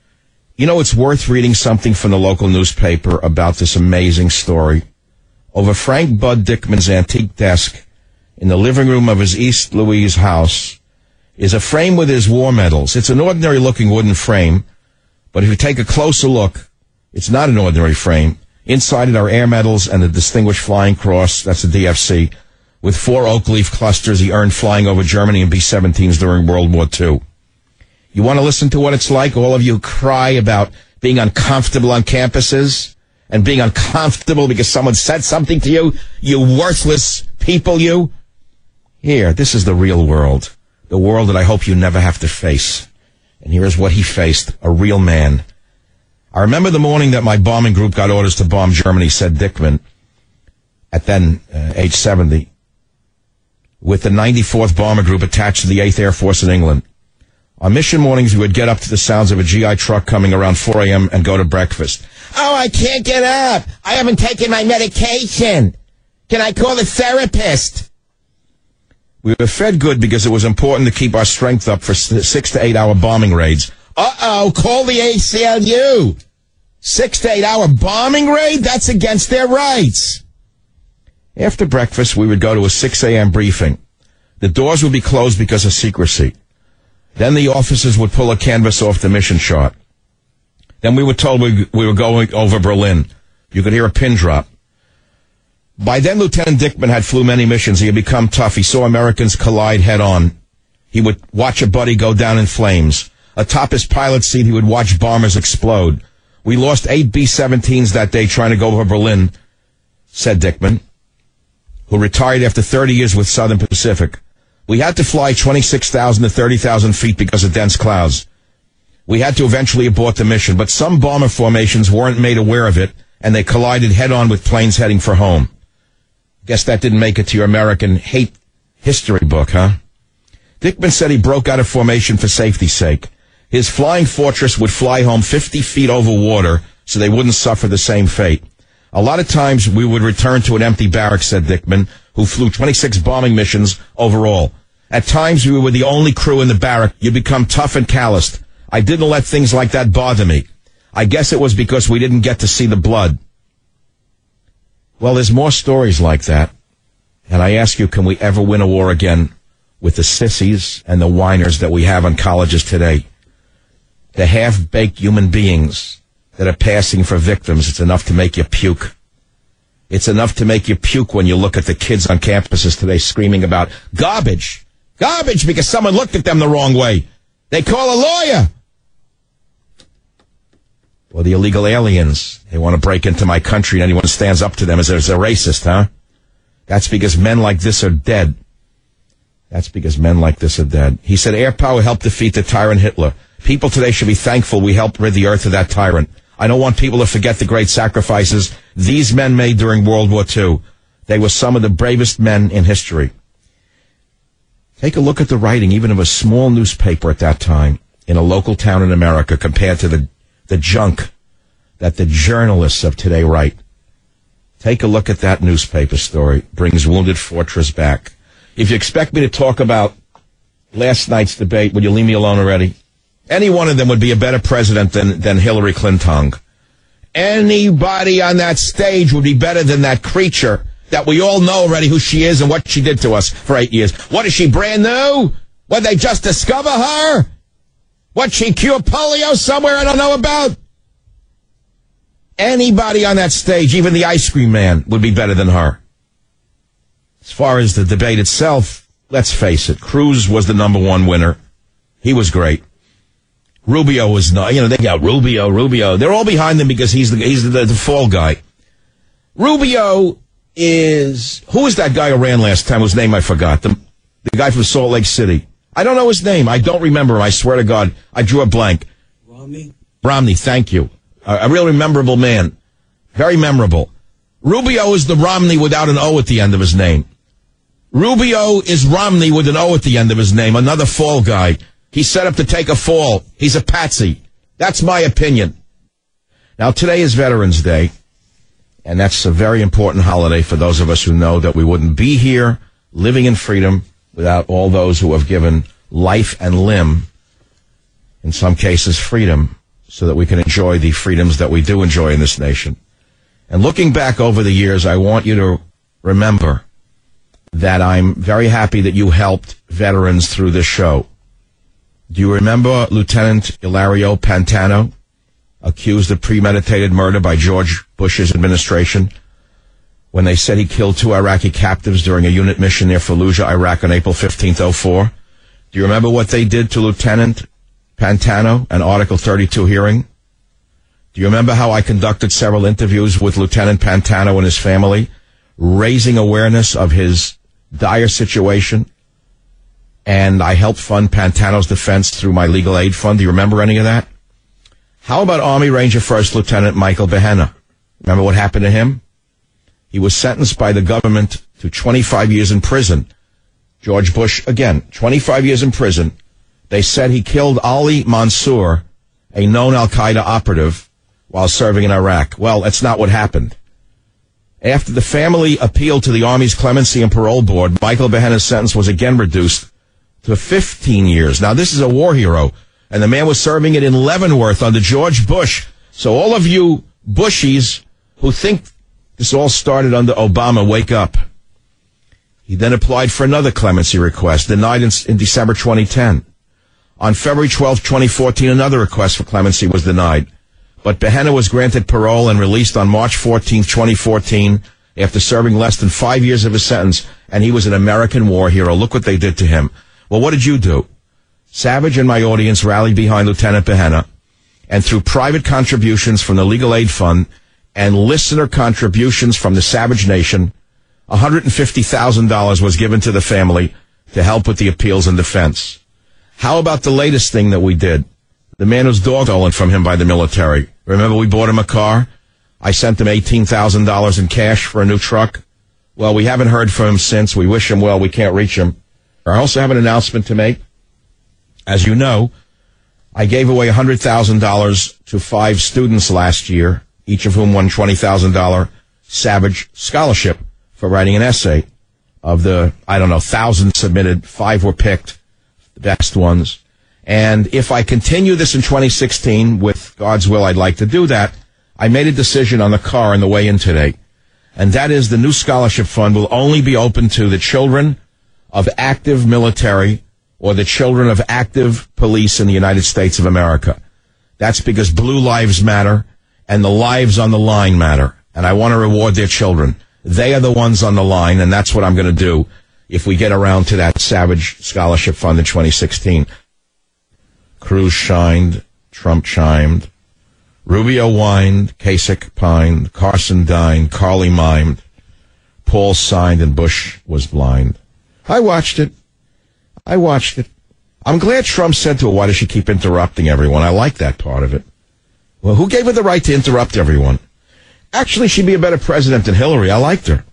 You know, it's worth reading something from the local newspaper about this amazing story. Over Frank Bud Dickman's antique desk in the living room of his East Louise house is a frame with his war medals. It's an ordinary-looking wooden frame, but if you take a closer look, it's not an ordinary frame. Inside it are air medals and a Distinguished Flying Cross, that's a D F C, with four oak leaf clusters he earned flying over Germany in B seventeens during World War Two. You want to listen to what it's like? All of you cry about being uncomfortable on campuses and being uncomfortable because someone said something to you, you worthless people, you. Here, this is the real world, the world that I hope you never have to face. And here is what he faced, a real man. I remember the morning that my bombing group got orders to bomb Germany, said Dickman, at then uh, age seventy, with the ninety-fourth Bomber Group attached to the eighth Air Force in England. On mission mornings, we would get up to the sounds of a G I truck coming around four a.m. and go to breakfast. Oh, I can't get up. I haven't taken my medication. Can I call a therapist? We were fed good because it was important to keep our strength up for six to eight hour bombing raids. Uh-oh, call the A C L U. Six to eight hour bombing raid? That's against their rights. After breakfast, we would go to a six a.m. briefing. The doors would be closed because of secrecy. Then the officers would pull a canvas off the mission chart. Then we were told we, we were going over Berlin. You could hear a pin drop. By then, Lieutenant Dickman had flew many missions. He had become tough. He saw Americans collide head-on. He would watch a buddy go down in flames. Atop his pilot's seat, he would watch bombers explode. We lost eight B seventeens that day trying to go over Berlin, said Dickman, who retired after thirty years with Southern Pacific. We had to fly twenty-six thousand to thirty thousand feet because of dense clouds. We had to eventually abort the mission, but some bomber formations weren't made aware of it, and they collided head-on with planes heading for home. Guess that didn't make it to your American hate history book, huh? Dickman said he broke out of formation for safety's sake. His flying fortress would fly home fifty feet over water so they wouldn't suffer the same fate. A lot of times we would return to an empty barracks, said Dickman, who flew twenty-six bombing missions overall. At times we were the only crew in the barrack. You become tough and calloused. I didn't let things like that bother me. I guess it was because we didn't get to see the blood. Well, there's more stories like that. And I ask you, can we ever win a war again with the sissies and the whiners that we have on colleges today? The half-baked human beings that are passing for victims, it's enough to make you puke. It's enough to make you puke when you look at the kids on campuses today screaming about garbage. Garbage because someone looked at them the wrong way. They call a lawyer. Or the illegal aliens. They want to break into my country and anyone who stands up to them is a racist, huh? That's because men like this are dead. That's because men like this are dead. He said air power helped defeat the tyrant Hitler. People today should be thankful we helped rid the earth of that tyrant. I don't want people to forget the great sacrifices these men made during World War Two. They were some of the bravest men in history. Take a look at the writing, even of a small newspaper at that time in a local town in America compared to the, the junk that the journalists of today write. Take a look at that newspaper story. Brings Wounded Fortress back. If you expect me to talk about last night's debate, would you leave me alone already? Any one of them would be a better president than, than Hillary Clinton. Anybody on that stage would be better than that creature that we all know already who she is and what she did to us for eight years. What is she, brand new? What, they just discover her? What, she cured polio somewhere I don't know about? Anybody on that stage, even the ice cream man, would be better than her. As far as the debate itself, let's face it, Cruz was the number one winner. He was great. Rubio was not, you know, they got Rubio, Rubio. They're all behind him because he's the, he's the, the fall guy. Rubio is, who was that guy who ran last time whose name I forgot? The, the guy from Salt Lake City. I don't know his name. I don't remember him. I swear to God. I drew a blank. Romney? Romney, thank you. A, a real memorable man. Very memorable. Rubio is the Romney without an O at the end of his name. Rubio is Romney with an O at the end of his name. Another fall guy. He's set up to take a fall. He's a patsy. That's my opinion. Now, today is Veterans Day, and that's a very important holiday for those of us who know that we wouldn't be here living in freedom without all those who have given life and limb, in some cases freedom, so that we can enjoy the freedoms that we do enjoy in this nation. And looking back over the years, I want you to remember that I'm very happy that you helped veterans through this show. Do you remember Lieutenant Ilario Pantano, accused of premeditated murder by George Bush's administration, when they said he killed two Iraqi captives during a unit mission near Fallujah, Iraq on April fifteenth, oh four? Do you remember what they did to Lieutenant Pantano, an Article thirty-two hearing? Do you remember how I conducted several interviews with Lieutenant Pantano and his family, raising awareness of his dire situation? And I helped fund Pantano's defense through my legal aid fund. Do you remember any of that? How about Army Ranger First Lieutenant Michael Behena? Remember what happened to him? He was sentenced by the government to twenty-five years in prison. George Bush, again, twenty-five years in prison. They said he killed Ali Mansour, a known Al-Qaeda operative, while serving in Iraq. Well, that's not what happened. After the family appealed to the Army's Clemency and Parole Board, Michael Behena's sentence was again reduced to fifteen years. Now, this is a war hero, and the man was serving it in Leavenworth under George Bush. So all of you Bushies who think this all started under Obama, wake up. He then applied for another clemency request, denied in, in December twenty ten. On February twelfth, twenty fourteen, another request for clemency was denied. But Behena was granted parole and released on March fourteenth, twenty fourteen, after serving less than five years of his sentence, and he was an American war hero. Look what they did to him. Well, what did you do? Savage and my audience rallied behind Lieutenant Behena, and through private contributions from the Legal Aid Fund and listener contributions from the Savage Nation, one hundred fifty thousand dollars was given to the family to help with the appeals and defense. How about the latest thing that we did? The man whose dog stolen from him by the military. Remember, we bought him a car? I sent him eighteen thousand dollars in cash for a new truck. Well, we haven't heard from him since. We wish him well. We can't reach him. I also have an announcement to make. As you know, I gave away one hundred thousand dollars to five students last year, each of whom won twenty thousand dollars Savage Scholarship for writing an essay. Of the, I don't know, thousand submitted, five were picked, the best ones. And if I continue this in twenty sixteen, with God's will, I'd like to do that. I made a decision on the car on the way in today. And that is the new scholarship fund will only be open to the children of active military or the children of active police in the United States of America. That's because blue lives matter and the lives on the line matter. And I want to reward their children. They are the ones on the line, and that's what I'm going to do if we get around to that Savage Scholarship Fund in twenty sixteen. Cruz shined, Trump chimed, Rubio whined, Kasich pined, Carson dined, Carly mimed, Paul signed, and Bush was blind. I watched it. I watched it. I'm glad Trump said to her, why does she keep interrupting everyone? I like that part of it. Well, who gave her the right to interrupt everyone? Actually, she'd be a better president than Hillary. I liked her.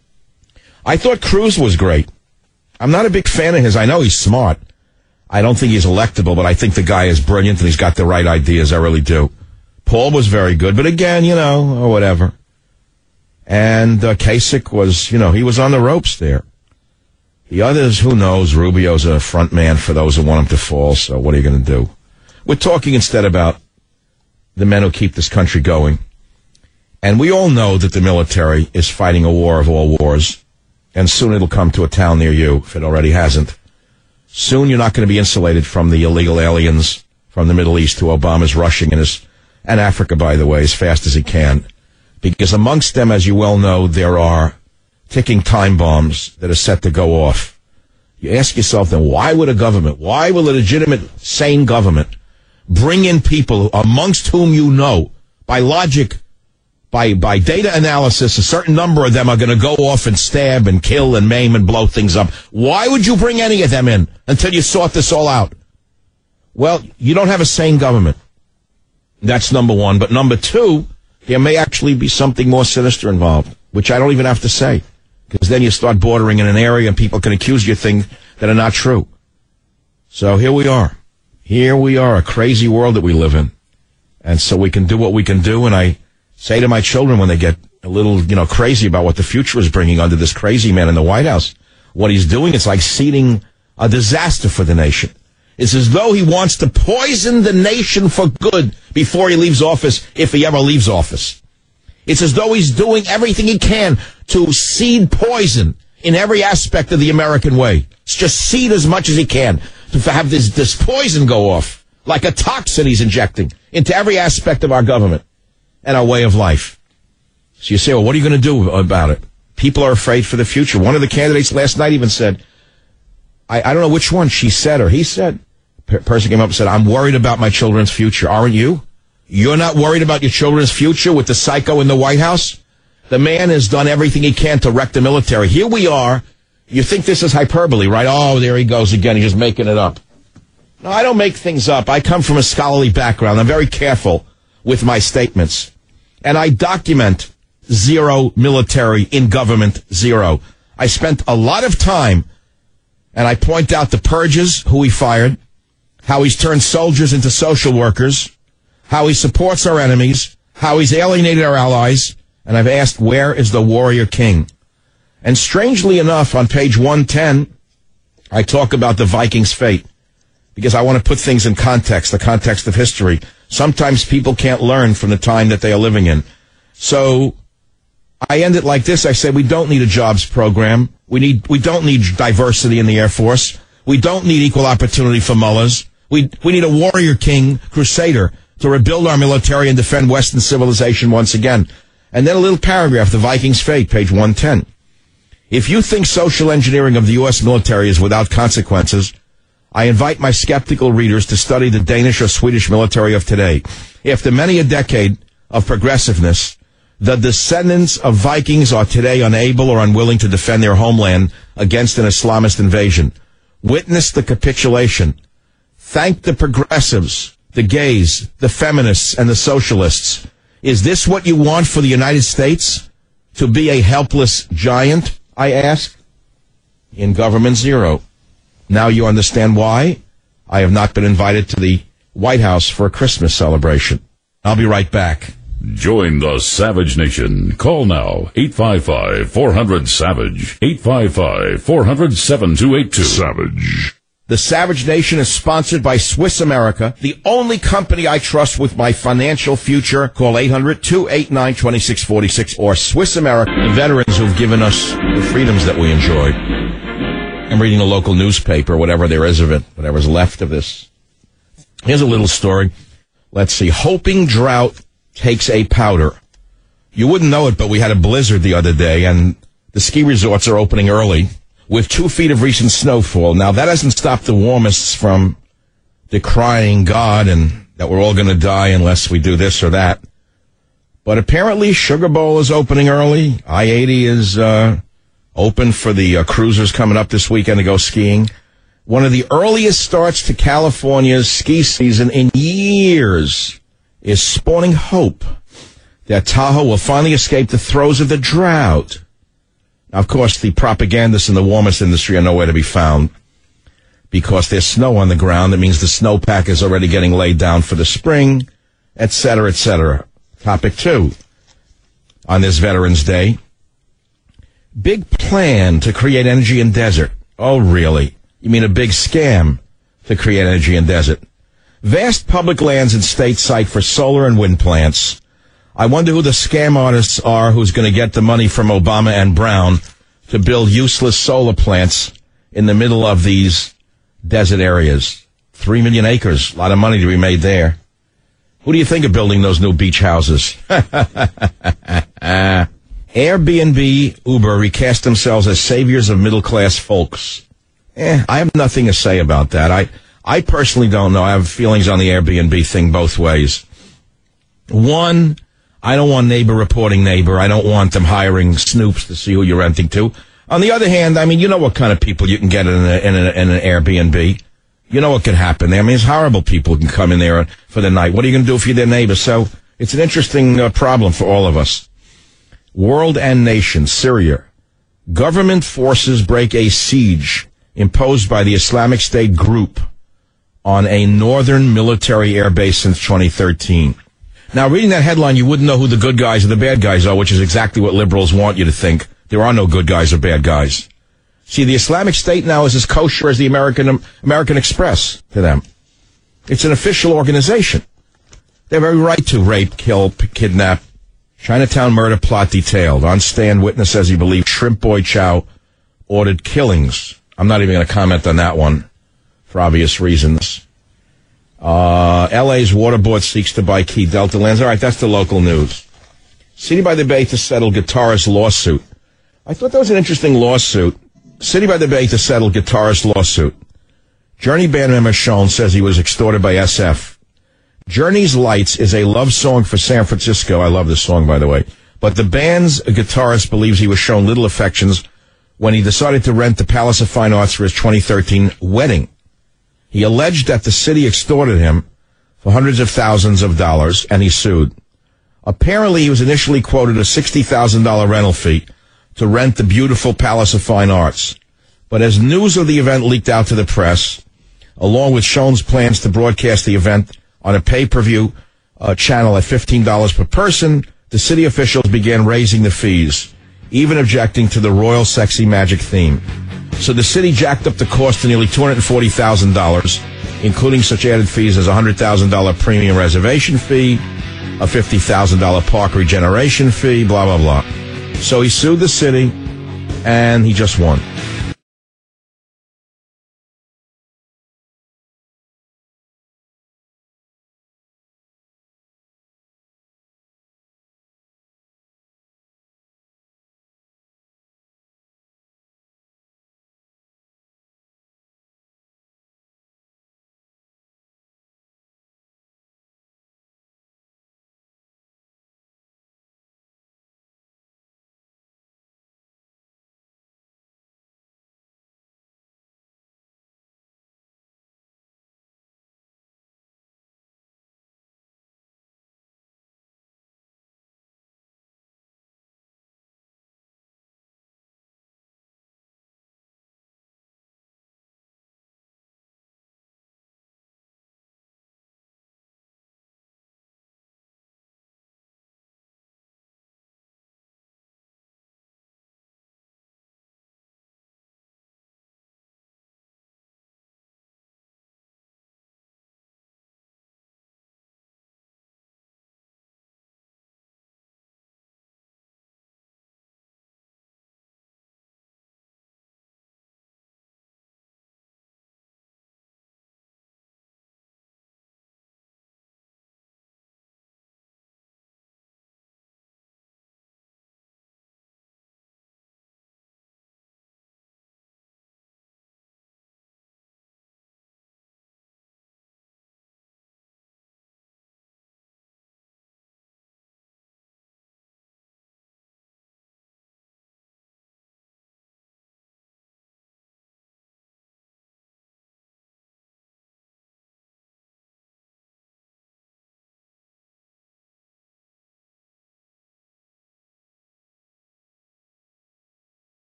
I thought Cruz was great. I'm not a big fan of his. I know he's smart. I don't think he's electable, but I think the guy is brilliant and he's got the right ideas. I really do. Paul was very good, but again, you know, or whatever. And uh, Kasich was, you know, he was on the ropes there. The others, who knows? Rubio's a front man for those who want him to fall, so what are you going to do? We're talking instead about the men who keep this country going. And we all know that the military is fighting a war of all wars, and soon it'll come to a town near you, if it already hasn't. Soon you're not going to be insulated from the illegal aliens from the Middle East who Obama's rushing in his, and Africa, by the way, as fast as he can. Because amongst them, as you well know, there are ticking time bombs that are set to go off. You ask yourself then, why would a government, why will a legitimate, sane government bring in people amongst whom you know, by logic, by by data analysis, a certain number of them are going to go off and stab and kill and maim and blow things up. Why would you bring any of them in until you sort this all out? Well, you don't have a sane government. That's number one. But number two, there may actually be something more sinister involved, which I don't even have to say, because then you start bordering in an area and people can accuse you of things that are not true. So here we are. Here we are, a crazy world that we live in. And so we can do what we can do, and I say to my children when they get a little, you know, crazy about what the future is bringing under this crazy man in the White House, what he's doing is like seeding a disaster for the nation. It's as though he wants to poison the nation for good before he leaves office, if he ever leaves office. It's as though he's doing everything he can to seed poison in every aspect of the American way. It's just seed as much as he can to have this, this poison go off, like a toxin he's injecting into every aspect of our government and our way of life. So you say, well, what are you going to do about it? People are afraid for the future. One of the candidates last night even said, I, I don't know which one, she said or he said, a person came up and said, I'm worried about my children's future. Aren't you? You're not worried about your children's future with the psycho in the White House? The man has done everything he can to wreck the military. Here we are. You think this is hyperbole, right? Oh, there he goes again. He's just making it up. No, I don't make things up. I come from a scholarly background. I'm very careful with my statements. And I document zero military in government, zero. I spent a lot of time, and I point out the purges, who he fired, how he's turned soldiers into social workers, how he supports our enemies, how he's alienated our allies, and I've asked, where is the warrior king? And strangely enough, on page one ten, I talk about the Vikings' fate, because I want to put things in context, the context of history. Sometimes people can't learn from the time that they are living in. So I end it like this. I say we don't need a jobs program. We need we don't need diversity in the Air Force. We don't need equal opportunity for mullahs. We we need a warrior king, crusader, to rebuild our military and defend Western civilization once again. And then a little paragraph, the Vikings' fate, page one ten. If you think social engineering of the U S military is without consequences, I invite my skeptical readers to study the Danish or Swedish military of today. After many a decade of progressiveness, the descendants of Vikings are today unable or unwilling to defend their homeland against an Islamist invasion. Witness the capitulation. Thank the progressives, the gays, the feminists, and the socialists. Is this what you want for the United States? To be a helpless giant, I ask? In government, zero. Now you understand why I have not been invited to the White House for a Christmas celebration. I'll be right back. Join the Savage Nation. Call now, eight five five, four hundred, SAVAGE, eight five five, four hundred, seven two eight two. Savage. The Savage Nation is sponsored by Swiss America, the only company I trust with my financial future. Call eight hundred, two eight nine, two six four six or Swiss America, the veterans who've given us the freedoms that we enjoy. I'm reading a local newspaper, whatever there is of it, whatever's left of this. Here's a little story. Let's see. Hoping drought takes a powder. You wouldn't know it, but we had a blizzard the other day, and the ski resorts are opening early with two feet of recent snowfall. Now, that hasn't stopped the warmists from decrying God and that we're all going to die unless we do this or that. But apparently, Sugar Bowl is opening early. I eighty is uh, open for the uh, cruisers coming up this weekend to go skiing. One of the earliest starts to California's ski season in years is spawning hope that Tahoe will finally escape the throes of the drought. Now, of course, the propagandists in the warmest industry are nowhere to be found because there's snow on the ground. That means the snowpack is already getting laid down for the spring, et cetera, et cetera. Topic two, on this Veterans Day, big plan to create energy in desert. Oh, really? You mean a big scam to create energy in desert? Vast public lands and state site for solar and wind plants. I wonder who the scam artists are who's going to get the money from Obama and Brown to build useless solar plants in the middle of these desert areas. Three million acres. A lot of money to be made there. Who do you think of building those new beach houses? Airbnb, Uber recast themselves as saviors of middle-class folks. Eh, I have nothing to say about that. I, I personally don't know. I have feelings on the Airbnb thing both ways. One, I don't want neighbor reporting neighbor. I don't want them hiring snoops to see who you're renting to. On the other hand, I mean, you know what kind of people you can get in, a, in, a, in an Airbnb. You know what could happen there. I mean, it's horrible people who can come in there for the night. What are you going to do if you're their neighbor? So it's an interesting uh, problem for all of us. World and nation, Syria. Government forces break a siege imposed by the Islamic State group on a northern military air base since twenty thirteen. Now, reading that headline, you wouldn't know who the good guys or the bad guys are, which is exactly what liberals want you to think. There are no good guys or bad guys. See, the Islamic State now is as kosher as the American American Express to them. It's an official organization. They have every right to rape, kill, p- kidnap. Chinatown murder plot detailed. On stand, witness says he believes Shrimp Boy Chow ordered killings. I'm not even going to comment on that one for obvious reasons. Uh, L A's water board seeks to buy key Delta lands. All right, that's the local news. City by the Bay to settle guitarist lawsuit. I thought that was an interesting lawsuit. City by the Bay to settle guitarist lawsuit. Journey band member Sean says he was extorted by S F. Journey's Lights is a love song for San Francisco. I love this song, by the way. But the band's guitarist believes he was shown little affections when he decided to rent the Palace of Fine Arts for his twenty thirteen wedding. He alleged that the city extorted him for hundreds of thousands of dollars, and he sued. Apparently, he was initially quoted a sixty thousand dollars rental fee to rent the beautiful Palace of Fine Arts. But as news of the event leaked out to the press, along with Schoen's plans to broadcast the event on a pay-per-view uh, channel at fifteen dollars per person, the city officials began raising the fees, even objecting to the royal sexy magic theme. So the city jacked up the cost to nearly two hundred forty thousand dollars, including such added fees as a one hundred thousand dollars premium reservation fee, a fifty thousand dollars park regeneration fee, blah, blah, blah. So he sued the city, and he just won.